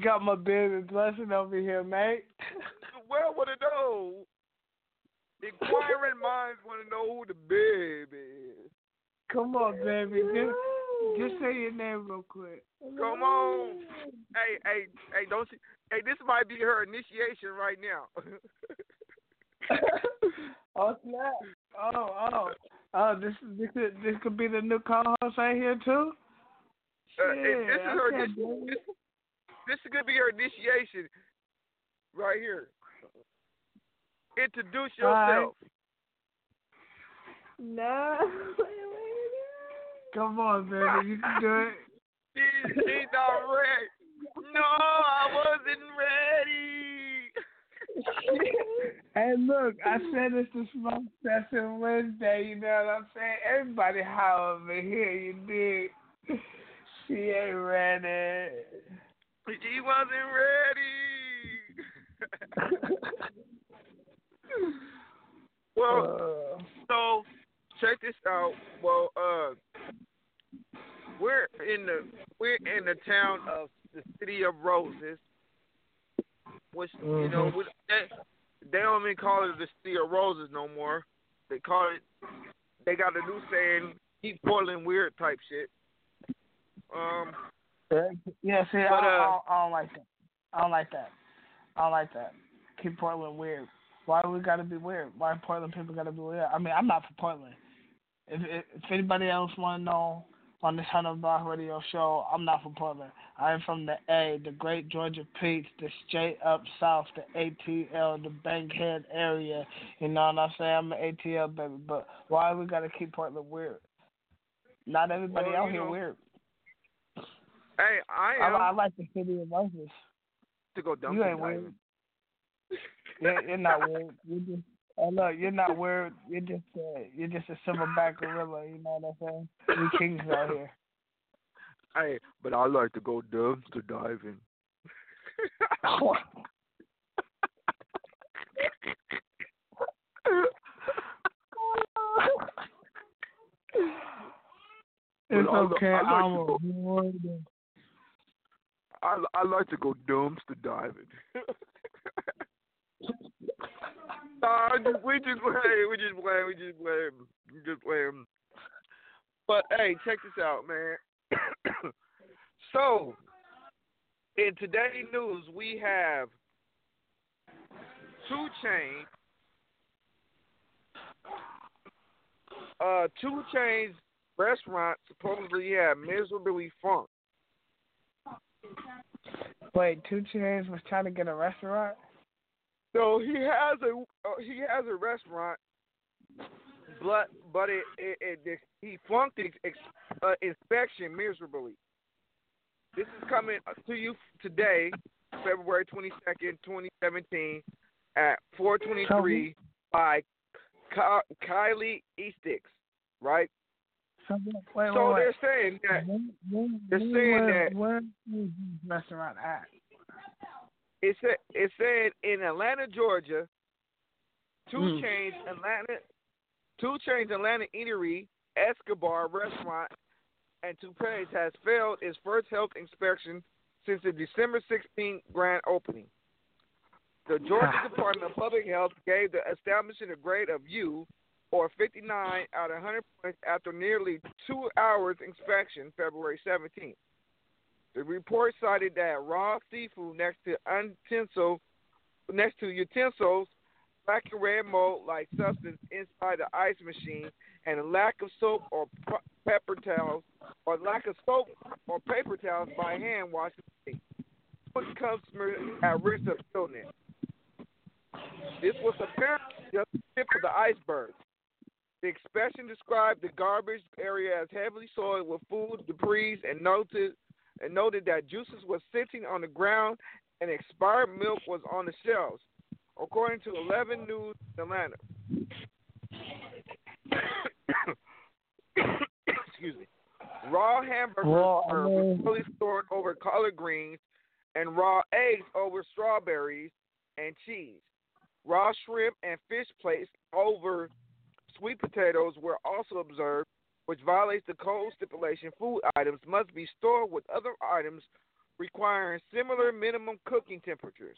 got my baby blessing over here, mate. Well, want to know. Inquiring minds want to know who the baby is. Come on, baby. Just, just say your name real quick. Come on. Hey, hey, hey, don't you, hey, this might be her initiation right now. Oh, snap. Oh, oh. Oh, this, this, could, this could be the new co-host right here, too? Uh, Shit, this is her, I this, can't this, this is going to be her initiation right here. Introduce yourself. No. Come on, baby. You can do it. She, she's not ready. No, I wasn't ready. Hey, look, I said it's the Smoke Session Wednesday, you know what I'm saying? Everybody holler over here, you dig? She ain't ready. She wasn't ready. Well, uh, so check this out. Well, uh, we're in the we're in the town of the City of Roses, which mm-hmm. you know we, they, they don't even call it the City of Roses no more. They call it. They got a new saying, "Keep Portland weird" type shit. Um. Yeah, see, but, I, uh, I, don't, I don't like that. I don't like that. I don't like that. Keep Portland weird. Why do we gotta be weird? Why Portland people gotta be weird? I mean, I'm not for Portland. If if, if anybody else want to know on this Hunter Block Radio show, I'm not from Portland. I am from the A, the Great Georgia Peaks, the straight up south, the A T L, the Bankhead area. You know what I'm saying? I'm an A T L baby. But why we gotta keep Portland weird? Not everybody well, out here know, weird. Hey, I am. I, I like the City of Roses. To go dump you ain't weird. You're, you're not weird. You're just, oh look, you're not weird. You're just, uh, you're just a silverback gorilla. You know what I'm saying? We kings out here. Hey, but I like to go dumpster diving. It's I, okay. I, I I'm like a warden. I, I like to go dumpster diving. Nah, just, we just play, we just play, we just play, we just play. But hey, check this out, man. So, in today's news, we have two Chainz. Uh, two Chainz restaurant supposedly had miserably funked. Wait, two Chainz was trying to get a restaurant? So he has a uh, he has a restaurant, but but it, it, it, it he flunked the ex, uh, inspection miserably. This is coming to you today, February twenty second, twenty seventeen, at four twenty three by Ky- Kylie Estix, right? So, wait, so wait, they're wait. saying that when, when, they're when, saying where, that where is this restaurant at? It said it said in Atlanta, Georgia, two Mm. Chainz Atlanta, two Chainz Atlanta Eatery, Escobar Restaurant, and Toupees has failed its first health inspection since the December sixteenth grand opening. The Georgia Department of Public Health gave the establishment a grade of U, or fifty-nine out of one hundred points, after nearly two hours inspection, February seventeenth. The report cited that raw seafood next to utensil, next to utensils, black and red mold-like substance inside the ice machine, and a lack of soap or pepper towels, or lack of soap or paper towels by hand washing, put customers at risk of illness. This was apparently just the tip of the iceberg. The inspection described the garbage area as heavily soiled with food debris and noted and noted that juices were sitting on the ground and expired milk was on the shelves, according to eleven News Atlanta. Excuse me. Raw hamburgers well, were I mean... fully stored over collard greens and raw eggs over strawberries and cheese. Raw shrimp and fish plates over sweet potatoes were also observed, which violates the code stipulation. Food items must be stored with other items requiring similar minimum cooking temperatures.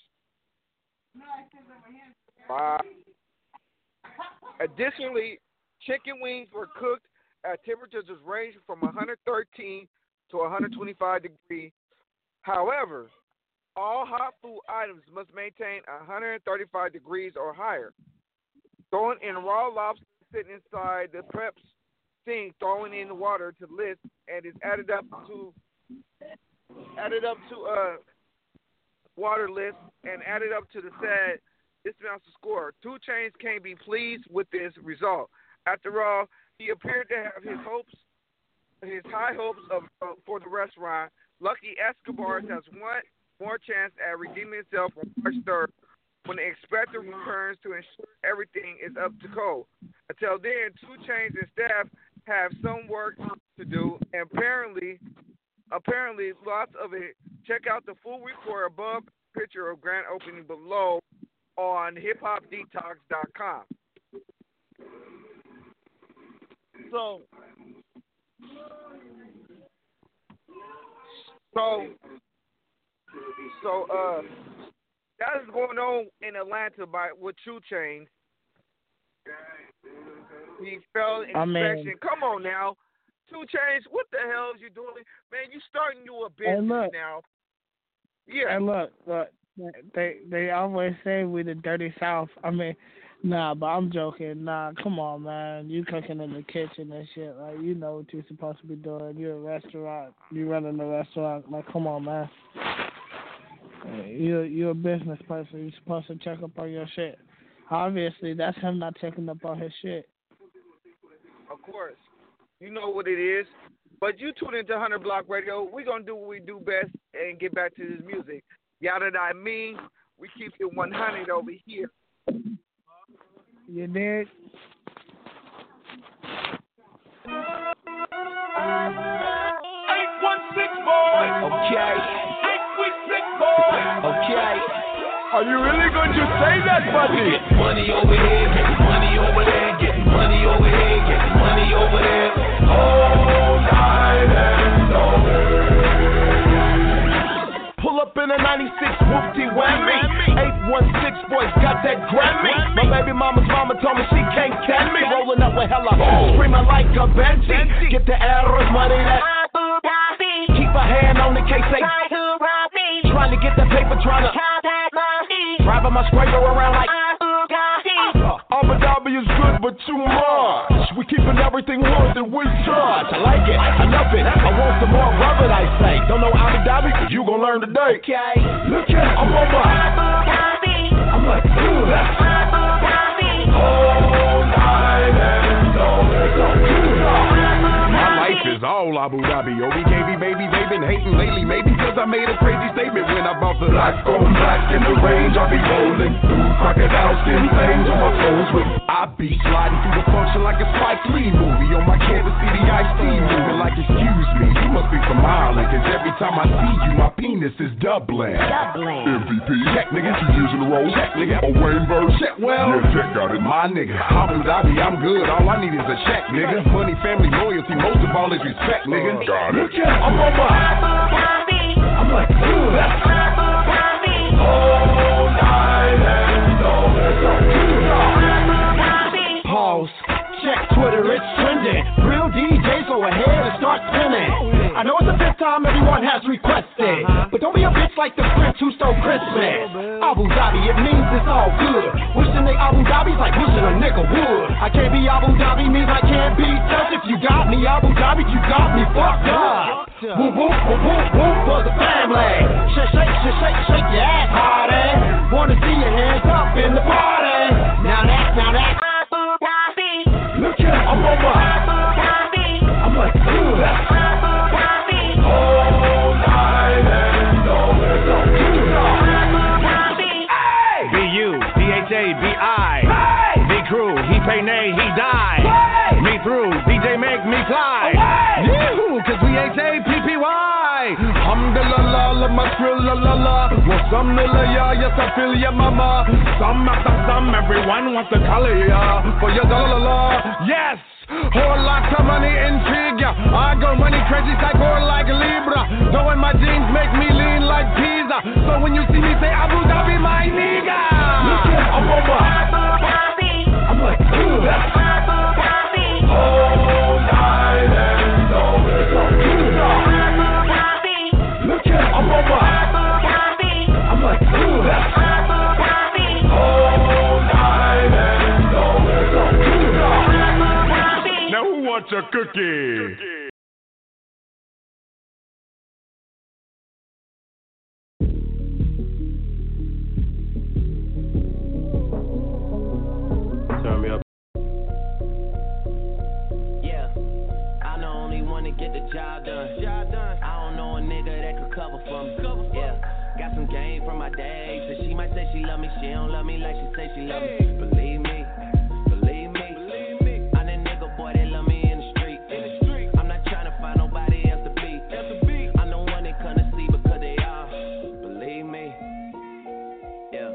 Uh, additionally, chicken wings were cooked at temperatures ranging from one hundred thirteen to one hundred twenty-five degrees. However, all hot food items must maintain one hundred thirty-five degrees or higher. Throwing in raw lobster sitting inside the prep sink, throwing in the water to list, and is added up to added up to a water list and added up to the said. This amounts to score. two Chainz can't be pleased with this result. After all, he appeared to have his hopes, his high hopes of uh, for the restaurant. Lucky Escobar has one more chance at redeeming himself on March third when the inspector returns to ensure everything is up to code. Until then, two Chainz and staff have some work to do, and apparently, apparently lots of it. Check out the full report above, picture of grand opening below on hip hop detox dot com. So, so, so, uh, that is going on in Atlanta by with two Chainz. He failed inspection. I mean, Come on now, two Chainz. What the hell is you doing, man? You starting you a business and look, now? Yeah. And look, look, they they always say we the dirty South. I mean, nah, but I'm joking. Nah, come on, man. You cooking in the kitchen and shit. Like, you know what you're supposed to be doing. You're a restaurant. You running a restaurant. Like, come on, man. You're you're a business person. You're supposed to check up on your shit. Obviously, that's him not checking up on his shit. Of course. You know what it is. But you tune into one hundred Block Radio. We're going to do what we do best and get back to this music. Yada that I mean, we keep it one hundred over here. You did? eight one six boy. Okay. eight one six boy. Okay. Are you really going to say that, buddy? Get money over here, get money over there, get money over here, get money over there. All night and over. Pull up in a ninety-six whoopty whammy. eight one six boys got that Grammy. My baby mama's mama told me she can't can me. Rolling up with hella, screaming like a Benji. Get the arrows, money that. Keep a hand on the case, they trying to get the paper, trying to driving my scraper around like Abu Dhabi is good, but too much. We keeping everything worth it, we charge. I like it, I love it. I want some more rubber, I say. Don't know Abu Dhabi, but you gon' learn today. Okay. Look at I'm on my I'm like, ooh, that's all night and over. My life is all Abu Dhabi. O B K B, baby, they've been hating lately. Maybe because I made a crazy statement when I bought the black on black in the range. I'll be rolling through crocodile skin things on my toes with. I be sliding through the function like a Spike Lee movie on my Kansas City Ice-T moving like, excuse me, you must be from Ireland, cause every time I see you, my penis is doubling. Doubling. M V P, check nigga, you using the roll, check nigga, a Wayne verse, check well, yeah, check got it, my nigga, Abu Dhabi, I'm good, all I need is a check, nigga, money, family, loyalty, most of all is respect, nigga, uh, got it, I'm on my I'm like, ooh, that's all night and over. Pause. Check Twitter, it's trending. Real D Js go ahead and start spinning. I know it's the fifth time everyone has requested, but don't be a bitch like the Prince who stole Christmas. Abu Dhabi, it means it's all good. Wishing they Abu Dhabi's like wishing a nigga would. I can't be Abu Dhabi means I can't be touched. If you got me Abu Dhabi, you got me fucked up. Whoop, whoop, whoop, whoop, whoop for the family. Shake, shake, shake, shake, shake your ass hardy. Wanna see your hands up in the party. Now that, now that. Look at I'm on my I'm like, ooh, that's all night and over. B U, D H A, B I, Big Crew, he pay nay, he die. Me through, D J make me fly. Yoo, cause we H A P P Y. Alhamdulillah, my skrill la la la. Want some nilla ya, yes I feel ya mama. Some after some, everyone wants to call ya for your la la la. Yes! Whole lot of money intrigue ya. I go money crazy, psycho like Libra. Knowing my jeans make me lean. la. So when you see me say Abu Dhabi, my nigga. Look at I'm on my I'm like, ooh, that's all night and all day. Look at I'm on my I'm like, ooh, that's all night and all day. Now who wants a cookie? Turn me up. Yeah, I'm the only one to get the job done. Job done. I don't know a nigga that could cover for me. Cover for yeah, got some game from my day. So she might say she love me, she don't love me like she say she love me. Believe me, believe me, believe me. I'm that nigga boy that love me in the street. In the street. I'm not trying to find nobody else to beat. Else to beat. I'm the one that come to see because they are. Believe me, yeah.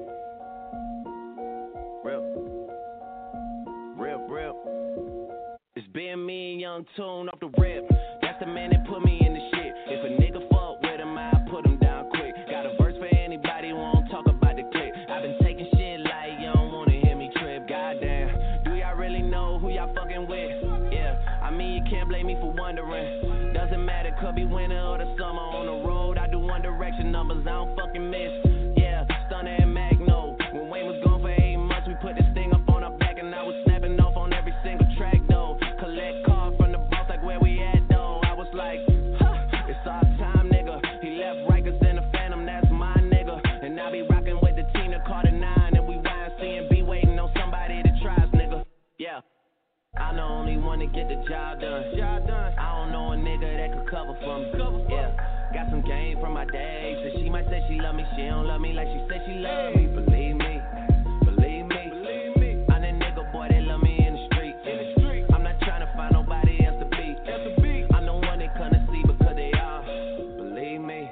Real. Rip, rip. It's been me and Young Tune off the rip. That's the man that put me in the shit. If a nigga fuck with him, I put him down quick. Got a verse for anybody who won't talk about the clip. I've been taking shit like you don't wanna hear me trip. Goddamn, do y'all really know who y'all fucking with? Yeah, I mean you can't blame me for wondering. Doesn't matter, could be winter or the summer. On the road, I do One Direction numbers, I don't fucking miss. Yeah, Stunner and Magno. When Wayne was gone for eight months, we put this thing up on our back and I was snapping off on every single track though. Collect card from the boss like where we at though. I was like, huh, it's our time nigga. He left Rikers in the Phantom, that's my nigga. And I be rocking with the Tina Carter nine and we Y N C and be waiting on somebody that tries nigga. Yeah, I'm the only one to get the job done. Job done. I don't know a nigga that could cover for me. Cover for yeah, got some game from my day. So she might say she love me, she don't love me like she said she love me. Believe me, believe me, believe me. I'm that nigga boy that love me in the street. In the street. I'm not trying to find nobody else to beat. Else to beat. I'm the one that come to see because they are. Believe me.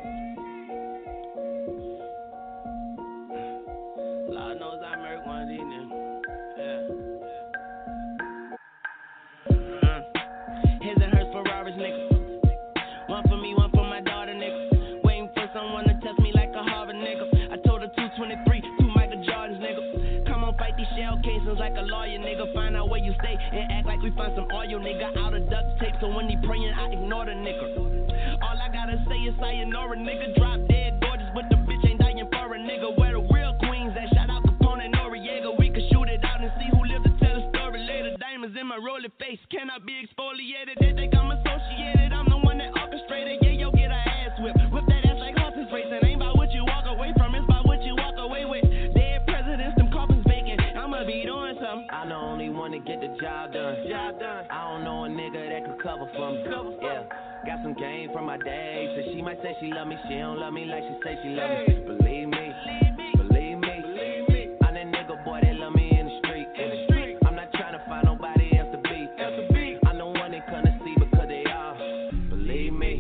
Lord knows I murk one of these niggas. Yeah. Mm. His and hers Ferraris, nigga. One for me, one for my daughter, nigga. Waiting for someone to test me like a Harvard, nigga. I told her two twenty-three, two Michael Jordans, nigga. Come on, fight these shell cases like a lawyer, nigga. Find out where you stay and act like we find some oil, nigga. Out of duct tape, so when he praying, I ignore the nigga. All I gotta say is sayonara, nigga. Drop dead gorgeous, but the bitch ain't dying for a nigga. Where the real queens at? Shout out Capone and Noriega. We can shoot it out and see who lives to tell the story later. Diamonds in my rolling face, cannot be exfoliated. They think I'm associated, I'm the one that orchestrated. Yeah, yo, get her ass whipped. Whip that ass like horses racing. Ain't about what you walk away from, it's about what you walk away with. Dead presidents, them coffins vacant. I'ma be doing something. I'm the only one to get the job done. Job done. I don't know a nigga that could cover for me. Cover for yeah, got some game from my day. So she might say she love me, she don't love me like she say she love me. Believe me, believe me, believe me. I'm that nigga boy that love me in the street. In the street. I'm not trying to find nobody else to beat. Else to beat. I'm the one that come to see because they are. Believe me.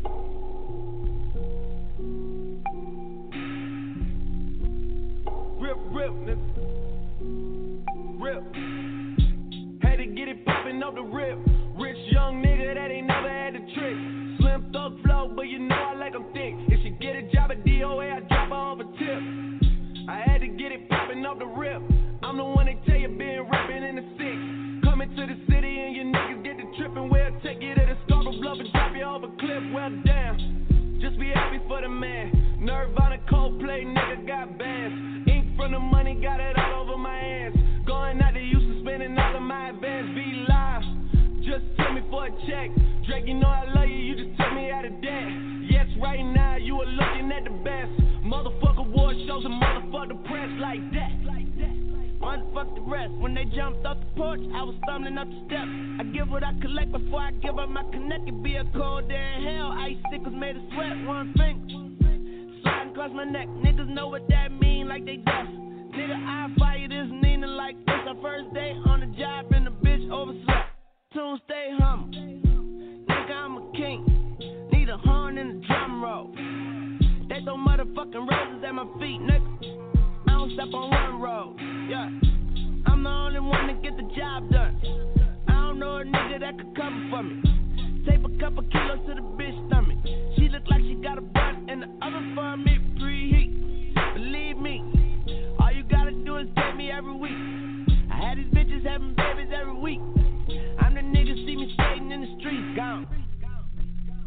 Rip, rip, nigga. Rip. Had to get it poppin' off the rip. Rich young nigga that ain't never had the trick. Slim thug flow, but you know I like them thick. If she get a job at D O A, I drop her off a tip. I had to get it poppin' off the rip. I'm the one that tell you been rapping in the six. Coming to the city and your niggas get to trippin'. We'll take you to the Scarborough Bluff and drop you off a cliff. Well, damn. Just be happy for the man. Nirvana, Coldplay, nigga got bands. Ink from the money, got it all over my hands. Going out to Houston, spending all of my advance. Be live, just tell me for a check. Drake, you know I love you, you just took me out of debt. Yes, right now, you are looking at the best. Motherfucker award shows and motherfuck the press like that. Motherfuck the rest. When they jumped off the porch, I was stumbling up the steps. I give what I collect before I give up my connect. It be a cold day in hell. Ice sickles made of sweat, one finger sliding across my neck. Niggas know what that mean, like they deaf. Nigga, I fire this Nina like this. Our first day on the job and the bitch overslept. Tune stay humble. Nigga, I'm a king. Need a horn and a drum roll. They throw motherfucking roses at my feet, nigga. I don't step on one road. Yeah, I'm the only one to get the job done. I don't know a nigga that could cover for me. Tape a couple kilos to the bitch stomach. She look like she got a bun in the oven for me.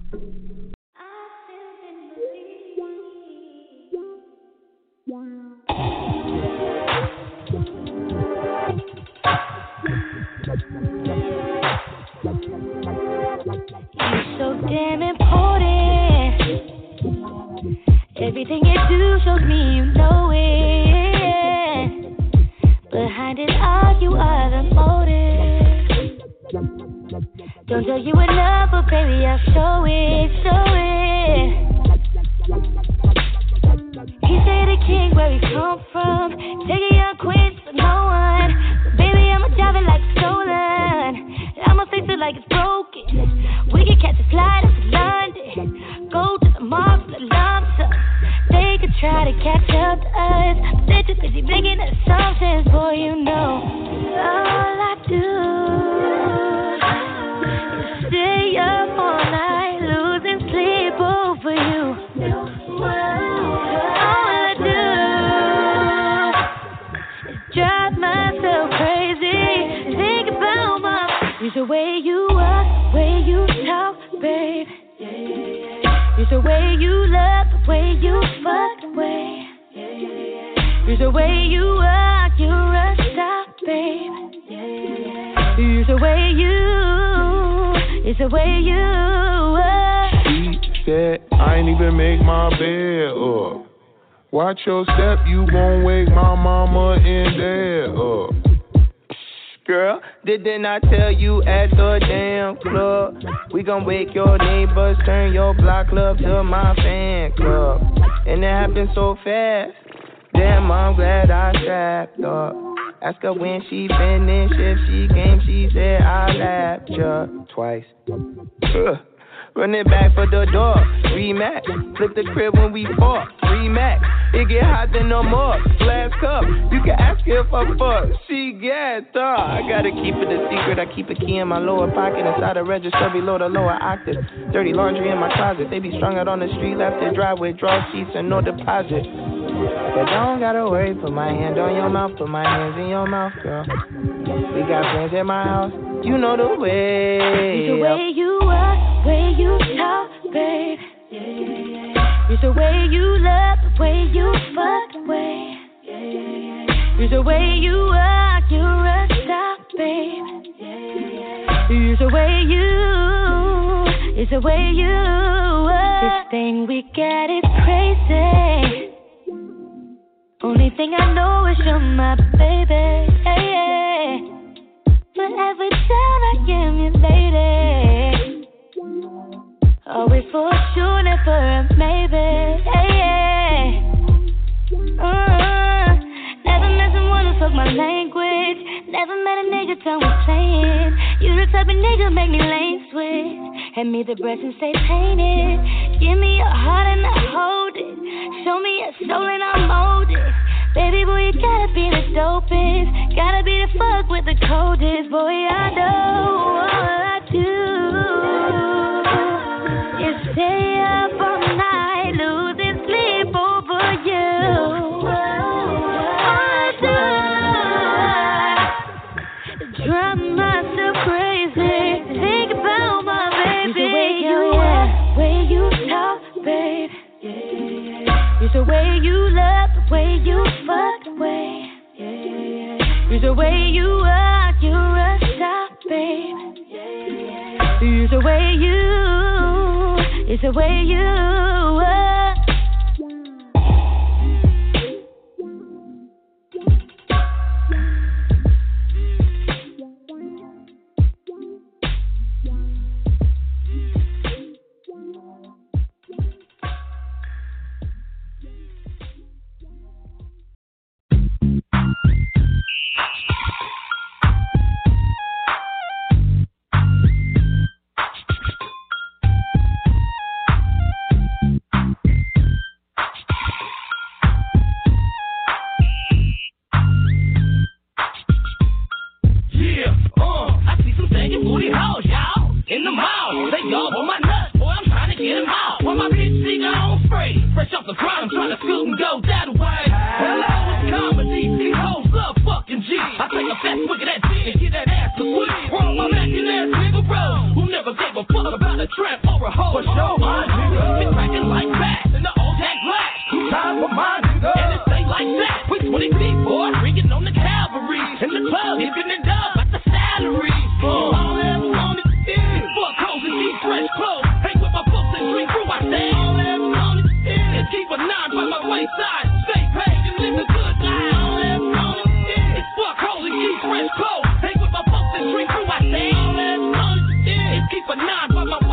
You're so damn important. Everything you do shows me you know it. Behind it all, you are the motive. Don't tell you enough, but baby, I'll show it, show it. He say the king where he come from, take a young queen for no one. But baby, I'ma drive it like it's stolen. I'ma fix it like it's broken. We can catch a flight up to London, go to the mall for the lump sum. They could try to catch up to us, but they're too busy making assumptions. Boy, you know all I do is stay up all night, losing sleep over you. All I do is drive myself crazy, think about my it's the way you walk, way you talk, babe. It's the way you love, the way you fuck, the way. It's the way you walk, you're a star, babe. It's the way you, it's the way you walk. She said, I ain't even make my bed up. Watch your step, you won't wake my mama in there up. Girl, didn't I tell you at the damn club? We gon' wake your neighbors, turn your block club to my fan club. And it happened so fast. Damn, I'm glad I strapped up. Ask her when she finished, if she came, she said I lapped ya twice. Ugh. Run it back for the door, rematch. Flip the crib when we fought, rematch. It get hot then no more, glass cup. You can ask her if I fuck, she get up. I gotta keep it a secret, I keep a key in my lower pocket. Inside the register below the lower octave. Dirty laundry in my closet, they be strung out on the street. Left it dry with draw sheets and no deposit. But don't gotta worry, put my hand on your mouth, put my hands in your mouth, girl. We got friends at my house, you know the way. It's the way you walk, way you talk, babe. It's the way you love, the way you fuck, the way. It's the way you walk, you're a star, babe. It's the way you, it's the way you walk. This thing we got is crazy. Only thing I know is you're my baby. Hey, hey. But every time I give you lady, always for sure, never a maybe. Hey, hey. Uh, never met someone who spoke my language. Never met a nigga tongue was playing. You the type of nigga make me lane switch. Hand me the breast and stay painted. Give me your heart and I hold it. Show me your soul and I mold it. Baby boy, you gotta be the dopest. Gotta be the fuck with the coldest. Boy, I know all I do is stay up all night, losing sleep over you. All I do is drive myself crazy, think about my baby. It's the way you walk, way you talk, babe. It's the way you love, the way you fuck, the way. It's the way you walk, you're a star, babe. It's the way you, it's the way you walk. For sure.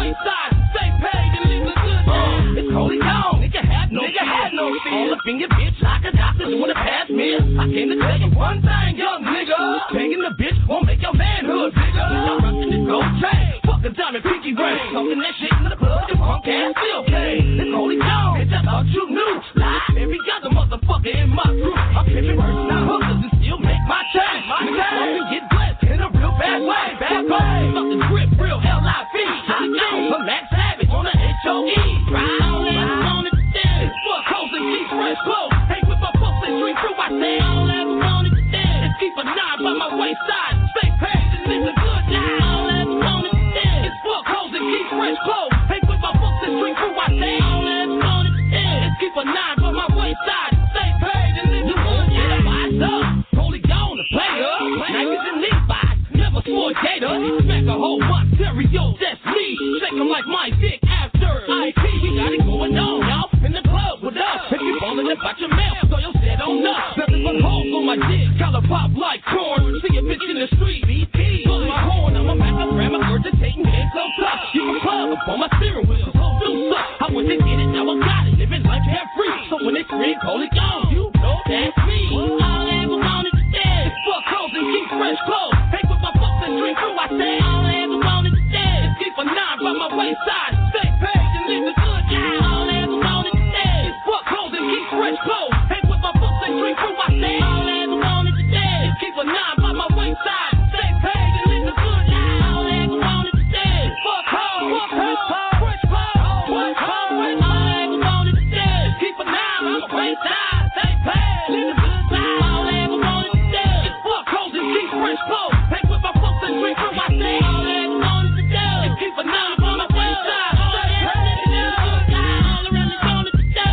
waist side. Stay paid and leave a good time. It's holy gone. Nigga had no nigga had no fear. All up in your bitch like a doctor doing a pass me. I came to tell you one thing, young nigga. Taking the bitch won't make your manhood bigger. I'm rocking this gold chain. Fuck a diamond pinky ring. Talking that shit in the club, your punk ass still pay. It's holy gone. Bitch, I thought you knew. Lie. Every other motherfucker in my group. I'm pimping verses, not hookers, and still make my change. Nigga, I can get blessed in a real bad way. Bad way. Fuck the grip, real L I V. Johnny Jones, a Max Savage on the H O E. Right all in on the dance. Fuck hoes and keep fresh clothes. Hey, with my folks and street crew, I say all ever on the dance. Keep a nine by my waist side. Stay paid and live a good life. All ever on the dance. Fuck hoes and keep fresh clothes. Hey, with my folks and street crew, I say all ever on the dance. Keep a nine by my waist side. Stay paid and live a good life. Wise up, holy gone the player. Nikes and Levi's, never sport gator. Smack a whole bunch, stereo, that's me. Shake 'em like my dick after I P. We got it going on, y'all. In the club with us. If you ballin' about your mouth, so you'll sit on us. Nothing but holes on my dick, collar pop like corn. See a bitch in the street, B P. Pull my horn, I'm a back up, grab my regurgitating head so tough. Keep a plug up on my steering wheel, so do suck. I went to get it, now I got it. Living life carefree. So when they scream, holy gone, you know that's me. All I ever wanted to do is fuck hoes and keep fresh clothes. Hey, with my fucks and drink crew, I say all I ever wanted to do is keep a nine by my waist side. Stay paid and live a good life. All I ever wanted to do is fuck hoes and keep fresh clothes. Hey, with my fucks and drink crew, I say all I ever wanted to do is keep a nine by my waist side. Stay paid and live a good life. All I ever wanted to do is fuck hoes, fuck hoes, fresh clothes, fresh clothes. All I ever wanted to do is keep a nine by my waist side. Stay paid, live a good life. All I ever wanted to do is fuck hoes and keep fresh clothes. Hey, with my fucks and drink crew, I say all I ever wanted to do is keep a nine by my waist side. Stay paid and live a good life. All I really wanted to do.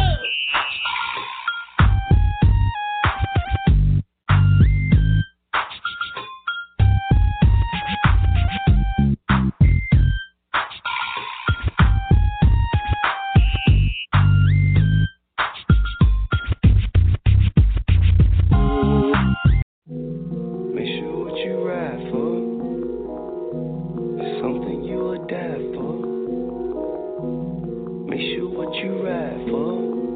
Make sure what you ride for is something you would die for. Make sure what you ride for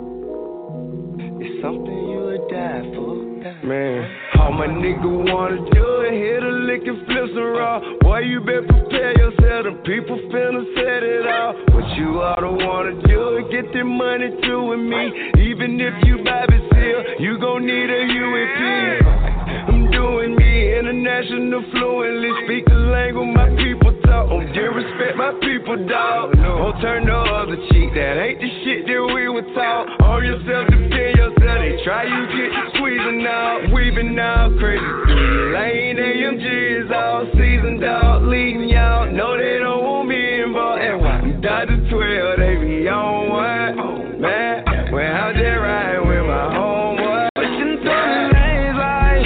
is something you would die for. Man, all my nigga wanna do it, hit a lick and flip some raw. Boy, you better prepare yourself, the people finna set it off. What you ought to wanna do is get the money through with me. Even if you Bobby Seal, you gon' need a U A P. I'm doing me international fluently, speak the language my people talk. Don't disrespect my people, dog. Don't turn the other cheek, that ain't the shit that we were taught. On yourself, defend yourself, they try you get squeezing out, weaving out, crazy through the lane. A M G is all seasoned out, leading y'all, know they don't want me involved. And why I'm Doctor twelve, they be on one, man. When I'm just riding with my homeboy, pushing through the lanes like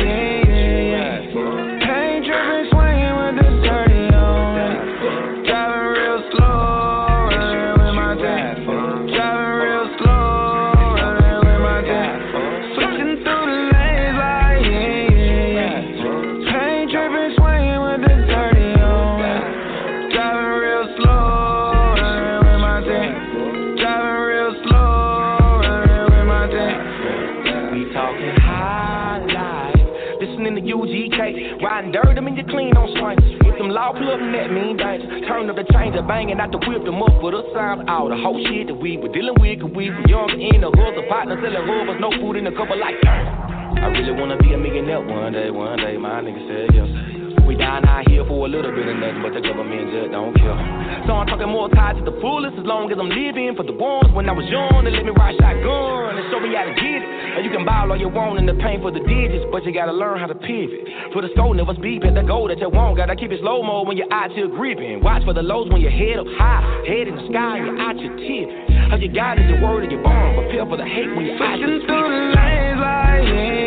ain't tripping, swinging with the dirty on. Driving real slow, running with my dad. Driving real slow, running with my dad. Switching through the lanes like ain't tripping, swinging with the dirty on. Driving real slow, running with my dad. Driving real slow, running with my dad. We talking high life, listening to U G K, riding dirt, I mean you clean on swings. With them law clubbing that mean danger, turn up the changer, banging out the whip, them up for the sound. All the whole shit that we were dealing with, cause we were young in the hustle, partner selling rubbers, no food in the cupboard like I really wanna be a millionaire one day, one day, my nigga said yes. We down out here for a little bit of nothing, but the government just don't care. So I'm talking more tied to the fullest as long as I'm living. For the ones when I was young, they let me ride shotgun and show me how to get it. And you can buy all you want and the pain for the digits, but you gotta learn how to pivot. For the score never speed past the goal that you want. Gotta keep it slow mo when you're out here gripping. Watch for the lows when you're head up high, head in the sky and you're out your tip. How you got is the word of your bone. Prepare for the hate when you're out your through the lanes like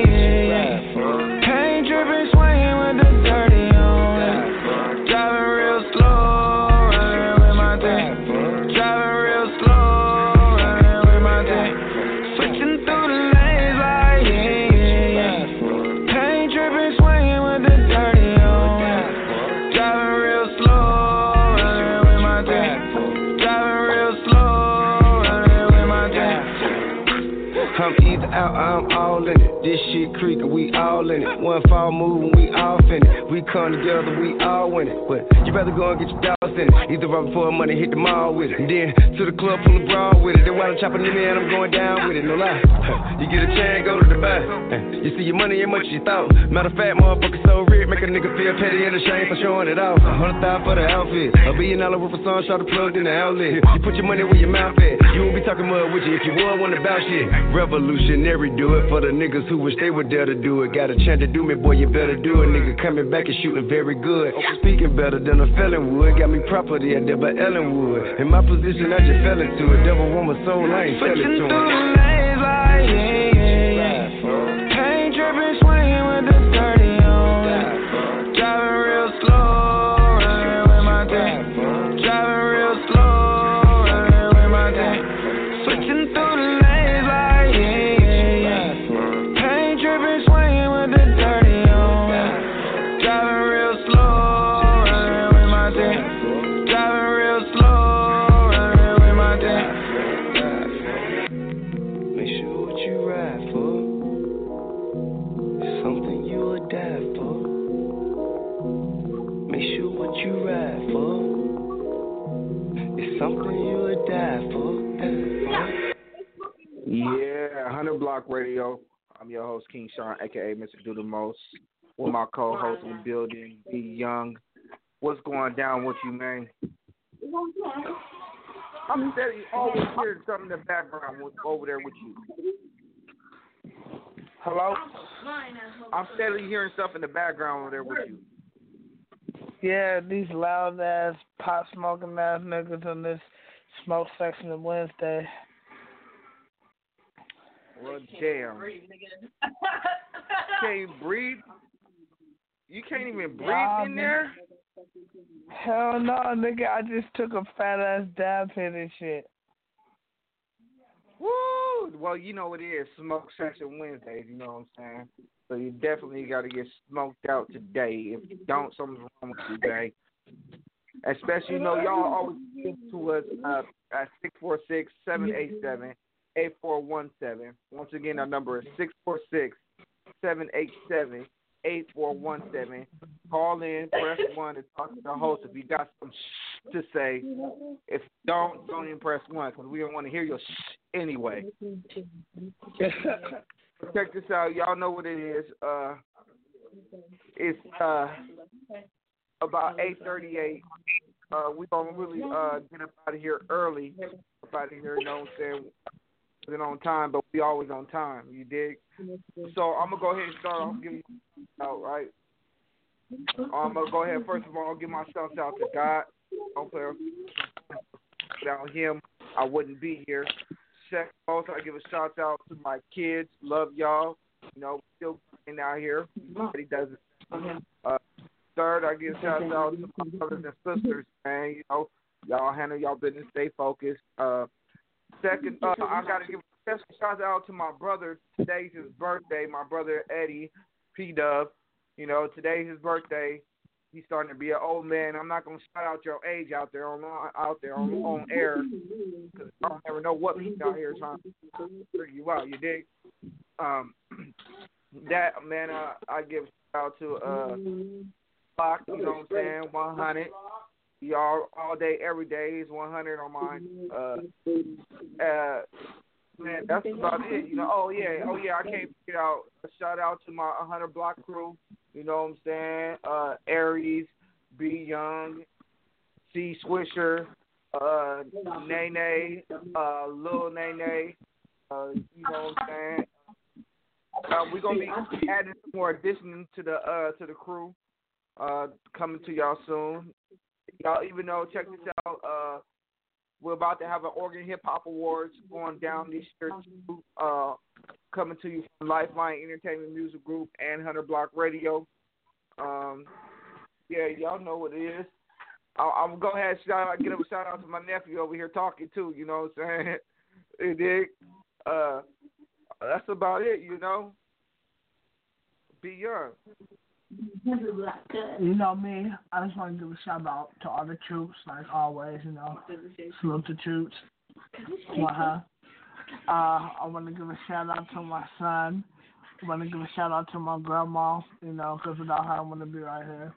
ain't tripping, swinging with the dirty on. Driving real slow, running with my dad. Driving real slow, running with my dad. Switching through the lanes like ain't tripping, swinging with the dirty on. Driving real slow, running with my dad. I'm either out or I'm all in it. This shit creaking, we all in it. One fall move and we all in it. We come together, we all win it. But you better go and get your dollars in it. Either run for money, hit the mall with it. And then to the club, pull the bra with it. Then while I'm chopping in there, I'm going down with it. No lie. You get a chance, go to the bar. You see your money ain't much as you thought. Matter of fact, motherfucker so rich, make a nigga feel petty and ashamed for showing it off. A hundred thousand for the outfit. A billion dollar worth of songs, shot to plugged in the outlet. You put your money where your mouth at. You won't be talking mud with you if you would want about shit. Revolutionary, do it for the niggas who wish they were there to do it. Got a chance to do me, boy, you better do it. Nigga coming back and shooting very good. Speaking better than a felon would. Got me property out there by Ellenwood. In my position, I just fell into it. Devil want my soul, I ain't sell it to him. Like, yeah, yeah, yeah. Ain't tripping, swinging with the dirty on. Driving real slow, running with my tank. Driving real slow, running with my tank. Switching through the lanes like, yeah, yeah, yeah. Ain't tripping, swinging with the dirty on. Driving real slow, running with my tank. Driving real slow, running with my tank. Make sure what you ride for is something you would die for. Make sure what you ride for is something you would die for. Yeah, one hundred Block Radio. I'm your host, King Sean, a k a. Mister Do the Most. With my co-host in the building, B Young. What's going down with you, man? I'm steady always hearing something in the background with, over there with you. Hello? I'm steadily hearing stuff in the background over there with you. Yeah, these loud ass pot smoking ass niggas on this smoke section of Wednesday. Well, damn. Can't even breathe? You can't even breathe nah, in there? Hell no, nigga. I just took a fat ass dab hit and shit. Woo! Well, you know what it is. Smoke Section Wednesdays, you know what I'm saying? So you definitely got to get smoked out today. If you don't, something's wrong with you today. Especially, you know, y'all always get to us uh, at six four six, seven eight seven, eight four one seven. Once again, our number is six four six, seven eight seven, eight four one seven. Call in, press one, and talk to the host if you got some sh- to say. If you don't, don't even press one because we don't want to hear your sh- anyway. Check this out. Y'all know what it is. Uh, it's uh, about eight thirty-eight. Uh, we're going to really uh, get up out of here early. Up out of here, you know what I'm saying? We're on time, but we always on time. You dig? So I'm going to go ahead and start off giving you out, right? I'm going to go ahead. First of all, I'll give my shout out to God. Without him, I wouldn't be here. Second, also, I give a shout out to my kids. Love y'all. You know, still getting out here. He does it. Uh, third, I give a shout out to my brothers and sisters, man. You know, y'all handle y'all business, stay focused. Uh, second, uh, I got to give a special shout out to my brother. Today's his birthday. My brother Eddie P Dub. You know, today's his birthday. He's starting to be an old man. I'm not gonna shout out your age out there on out there on, on air because I don't ever know what he's out here trying to figure you out. You dig? Um, that man, uh, I give a shout out to uh, Fox. You know what I'm saying? one hundred. Y'all all day, every day is one hundred on mine. Uh, uh, man, that's about it. You know? Oh yeah, oh yeah. I can't figure out. A shout out to my one hundred Block crew. You know what I'm saying? Uh, Aries, B Young, C Swisher, uh, Nene, uh, Lil Nene. Uh, you know what I'm saying? Uh, we're gonna be adding some more additions to the uh, to the crew. Uh, coming to y'all soon. Y'all even know, check this out. Uh, we're about to have an Oregon Hip Hop Awards going down this year too. Uh, coming to you from Lifeline Entertainment Music Group and one hundred Block Radio. Um, yeah, y'all know what it is. I'll, I'll go ahead and shout out, give a shout out to my nephew over here talking too. You know what I'm saying? You dig? Uh, that's about it. You know. Be young. You know me, I just want to give a shout out to all the troops, like always, you know. Salute the troops. Uh-huh. Uh, I want to give a shout out to my son. I want to give a shout out to my grandma, you know, because without her, I wouldn't be right here.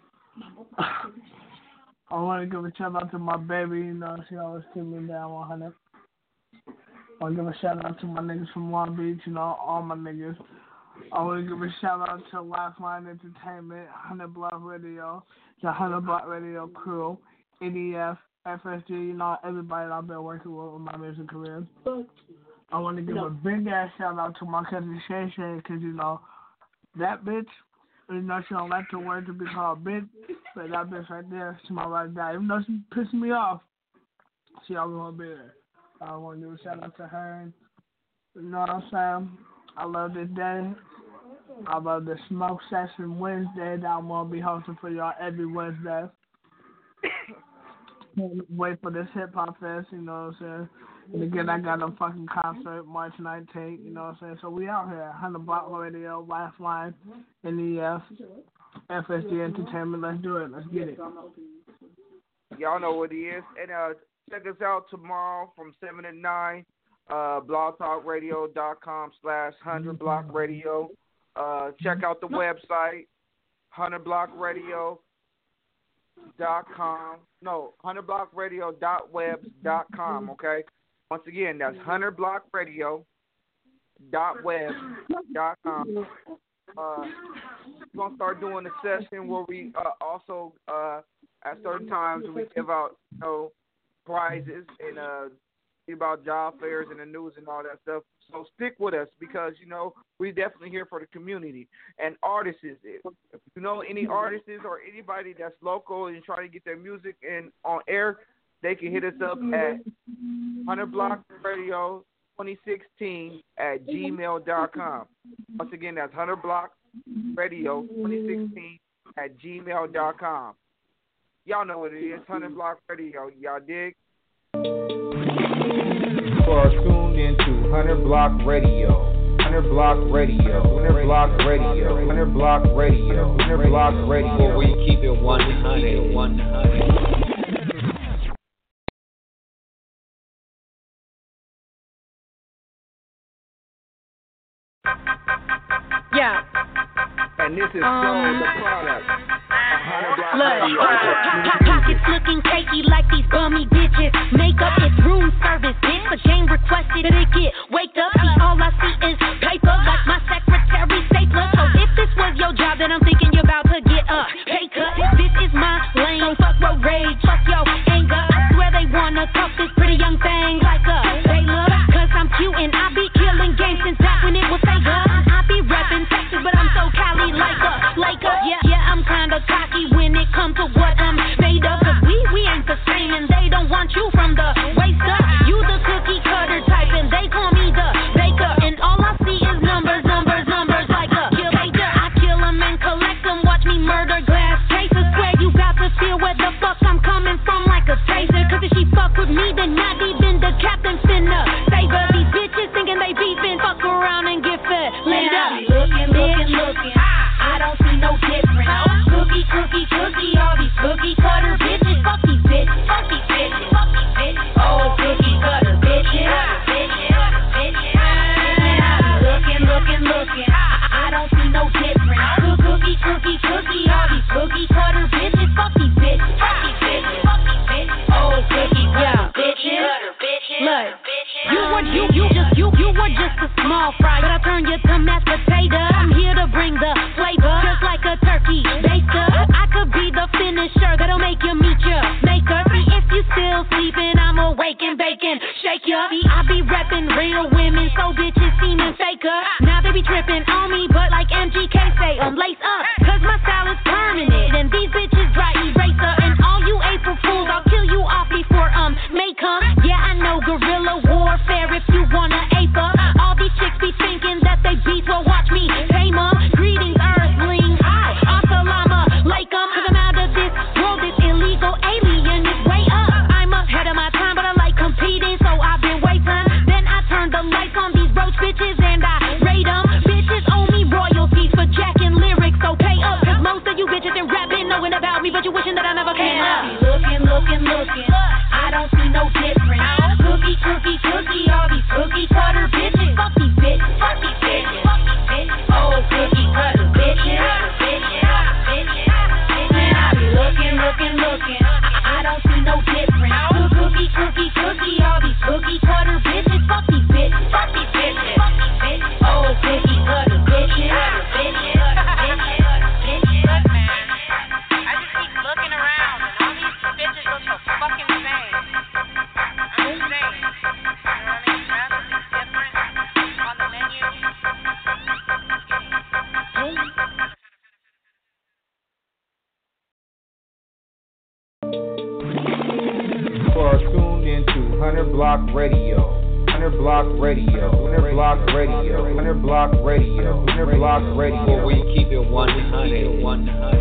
I want to give a shout out to my baby, you know, she always keep me down one hundred. I want to give a shout out to my niggas from Long Beach, you know, all my niggas. I want to give a shout out to Lifeline Entertainment, one hundred Block Radio, the one hundred Block Radio crew, E D F, F S G, you know, everybody that I've been working with in my music career. I want to give no. a big ass shout out to my cousin Shay Shay, because, you know, that bitch, you know, she don't like the word to be called bitch, but that bitch right there, she might right there. Even though she pissed me off, she always want to be there. I want to give a shout out to her. And, you know what I'm saying? I love this day. I love the Smoke Session Wednesday that I'm going to be hosting for y'all every Wednesday. Wait for this hip hop fest, you know what I'm saying? And again, I got a fucking concert March nineteenth, you know what I'm saying? So we out here, one hundred Block Radio, Lifeline, N E F, F S G Entertainment. Let's do it. Let's get it. Y'all know what it is. And uh, check us out tomorrow from seven to nine, uh, blogtalkradio.com slash 100 Block Radio. Uh, check out the website, one hundred block radio dot com. No, one hundred block radio dot webs dot com, okay? Once again, that's one hundred block radio dot webs dot com. Uh, we're going to start doing a session where we uh, also, uh, at certain times, we give out, you know, prizes and uh, about job fairs and the news and all that stuff. So stick with us because, you know, we're definitely here for the community. And artists, if you know any artists or anybody that's local and trying to get their music in on air, they can hit us up at one hundred block radio twenty sixteen at gmail dot com. Once again, that's one hundred block radio twenty sixteen at gmail dot com. Y'all know what it is, one hundred block radio. Y'all dig? You are tuned into one hundred block radio. one hundred block radio. one hundred block radio. one hundred block radio. one hundred block radio. Where we keep it one hundred. one hundred. Yeah. And this is um, so the product. Look, pockets looking cakey like these bummy bitches. Makeup is room service, bitch. The game requested that it get waked up. See, all I see is paper, like my secretary stapler. So if this was your job, then I'm thinking you're about to get a pay cut. This is my lane, so fuck road rage, fuck yo anger. I swear they wanna talk this pretty young thing like a Taylor. Cause I'm cute and I be killing games since back when it was Sega. I be repping Texas, but I'm so Cali like a Laker. Yeah, yeah, I'm kinda cocky when it comes to what I'm made of. Cause we, we ain't the same and they don't want you from the waist up. You the cookie cutter type and they call me the baker. And all I see is numbers, numbers, numbers like a killator. I kill them and collect them, watch me murder glass cases. Swear you got to feel where the fuck I'm coming from like a taser. Cause if she fuck with me, then not even the captain's finna save her. These bitches thinking they beefing, fuck around and get fed later. Looking, looking, looking, I don't see no difference. Cookie, cookie, cookie, all these cookie cutter bitches. Fuck these bitches, fuck these bitches, fuck these bitches. Oh, cookie cutter bitches, bitches, bitches. I be looking, looking, looking, I don't see no difference. Cookie, cookie, cookie, all these cookie cutter bitches. Fuck these bitches, fuck these bitches, fuck these bitches. Oh, cookie cutter bitches, bitches. Look, you were you you just you you were just a small fry, but I turned you to mashed potato. I'm here to bring the flavor, just like a turkey baster. I could be the finisher that'll make you meet your maker. See if you still sleeping, I'm awake and baking. Shake ya. See, I be repping real women, so bitches seeming faker. Now they be tripping on me, but like M G K say, I'm lace up, cause my style is permanent, and these bitches dry eraser. And all you April fools, I'll kill you off before um may come. Yeah, I know guerrilla warfare if you wanna ape up. All these chicks be thinking that they beat, well watch me tame 'em. Greetings earthlings, assalamu alaikum. Cause I'm out of this world, this illegal alien is way up. I'm ahead of my time, but I like competing, so I've been waiting. Then I turn the lights on these roach bitches and I rate 'em. Bitches owe me royalties for jacking lyrics, so pay up. Cause most of you bitches in rap been knowing about me, but you wishing that I never came up. Looking, looking, looking, I don't see no difference. Cookie, cookie. Radio. Hundred Block Radio. Hundred Block Radio. Hundred Block Radio. Hundred Block Radio. Where we keep it one hundred.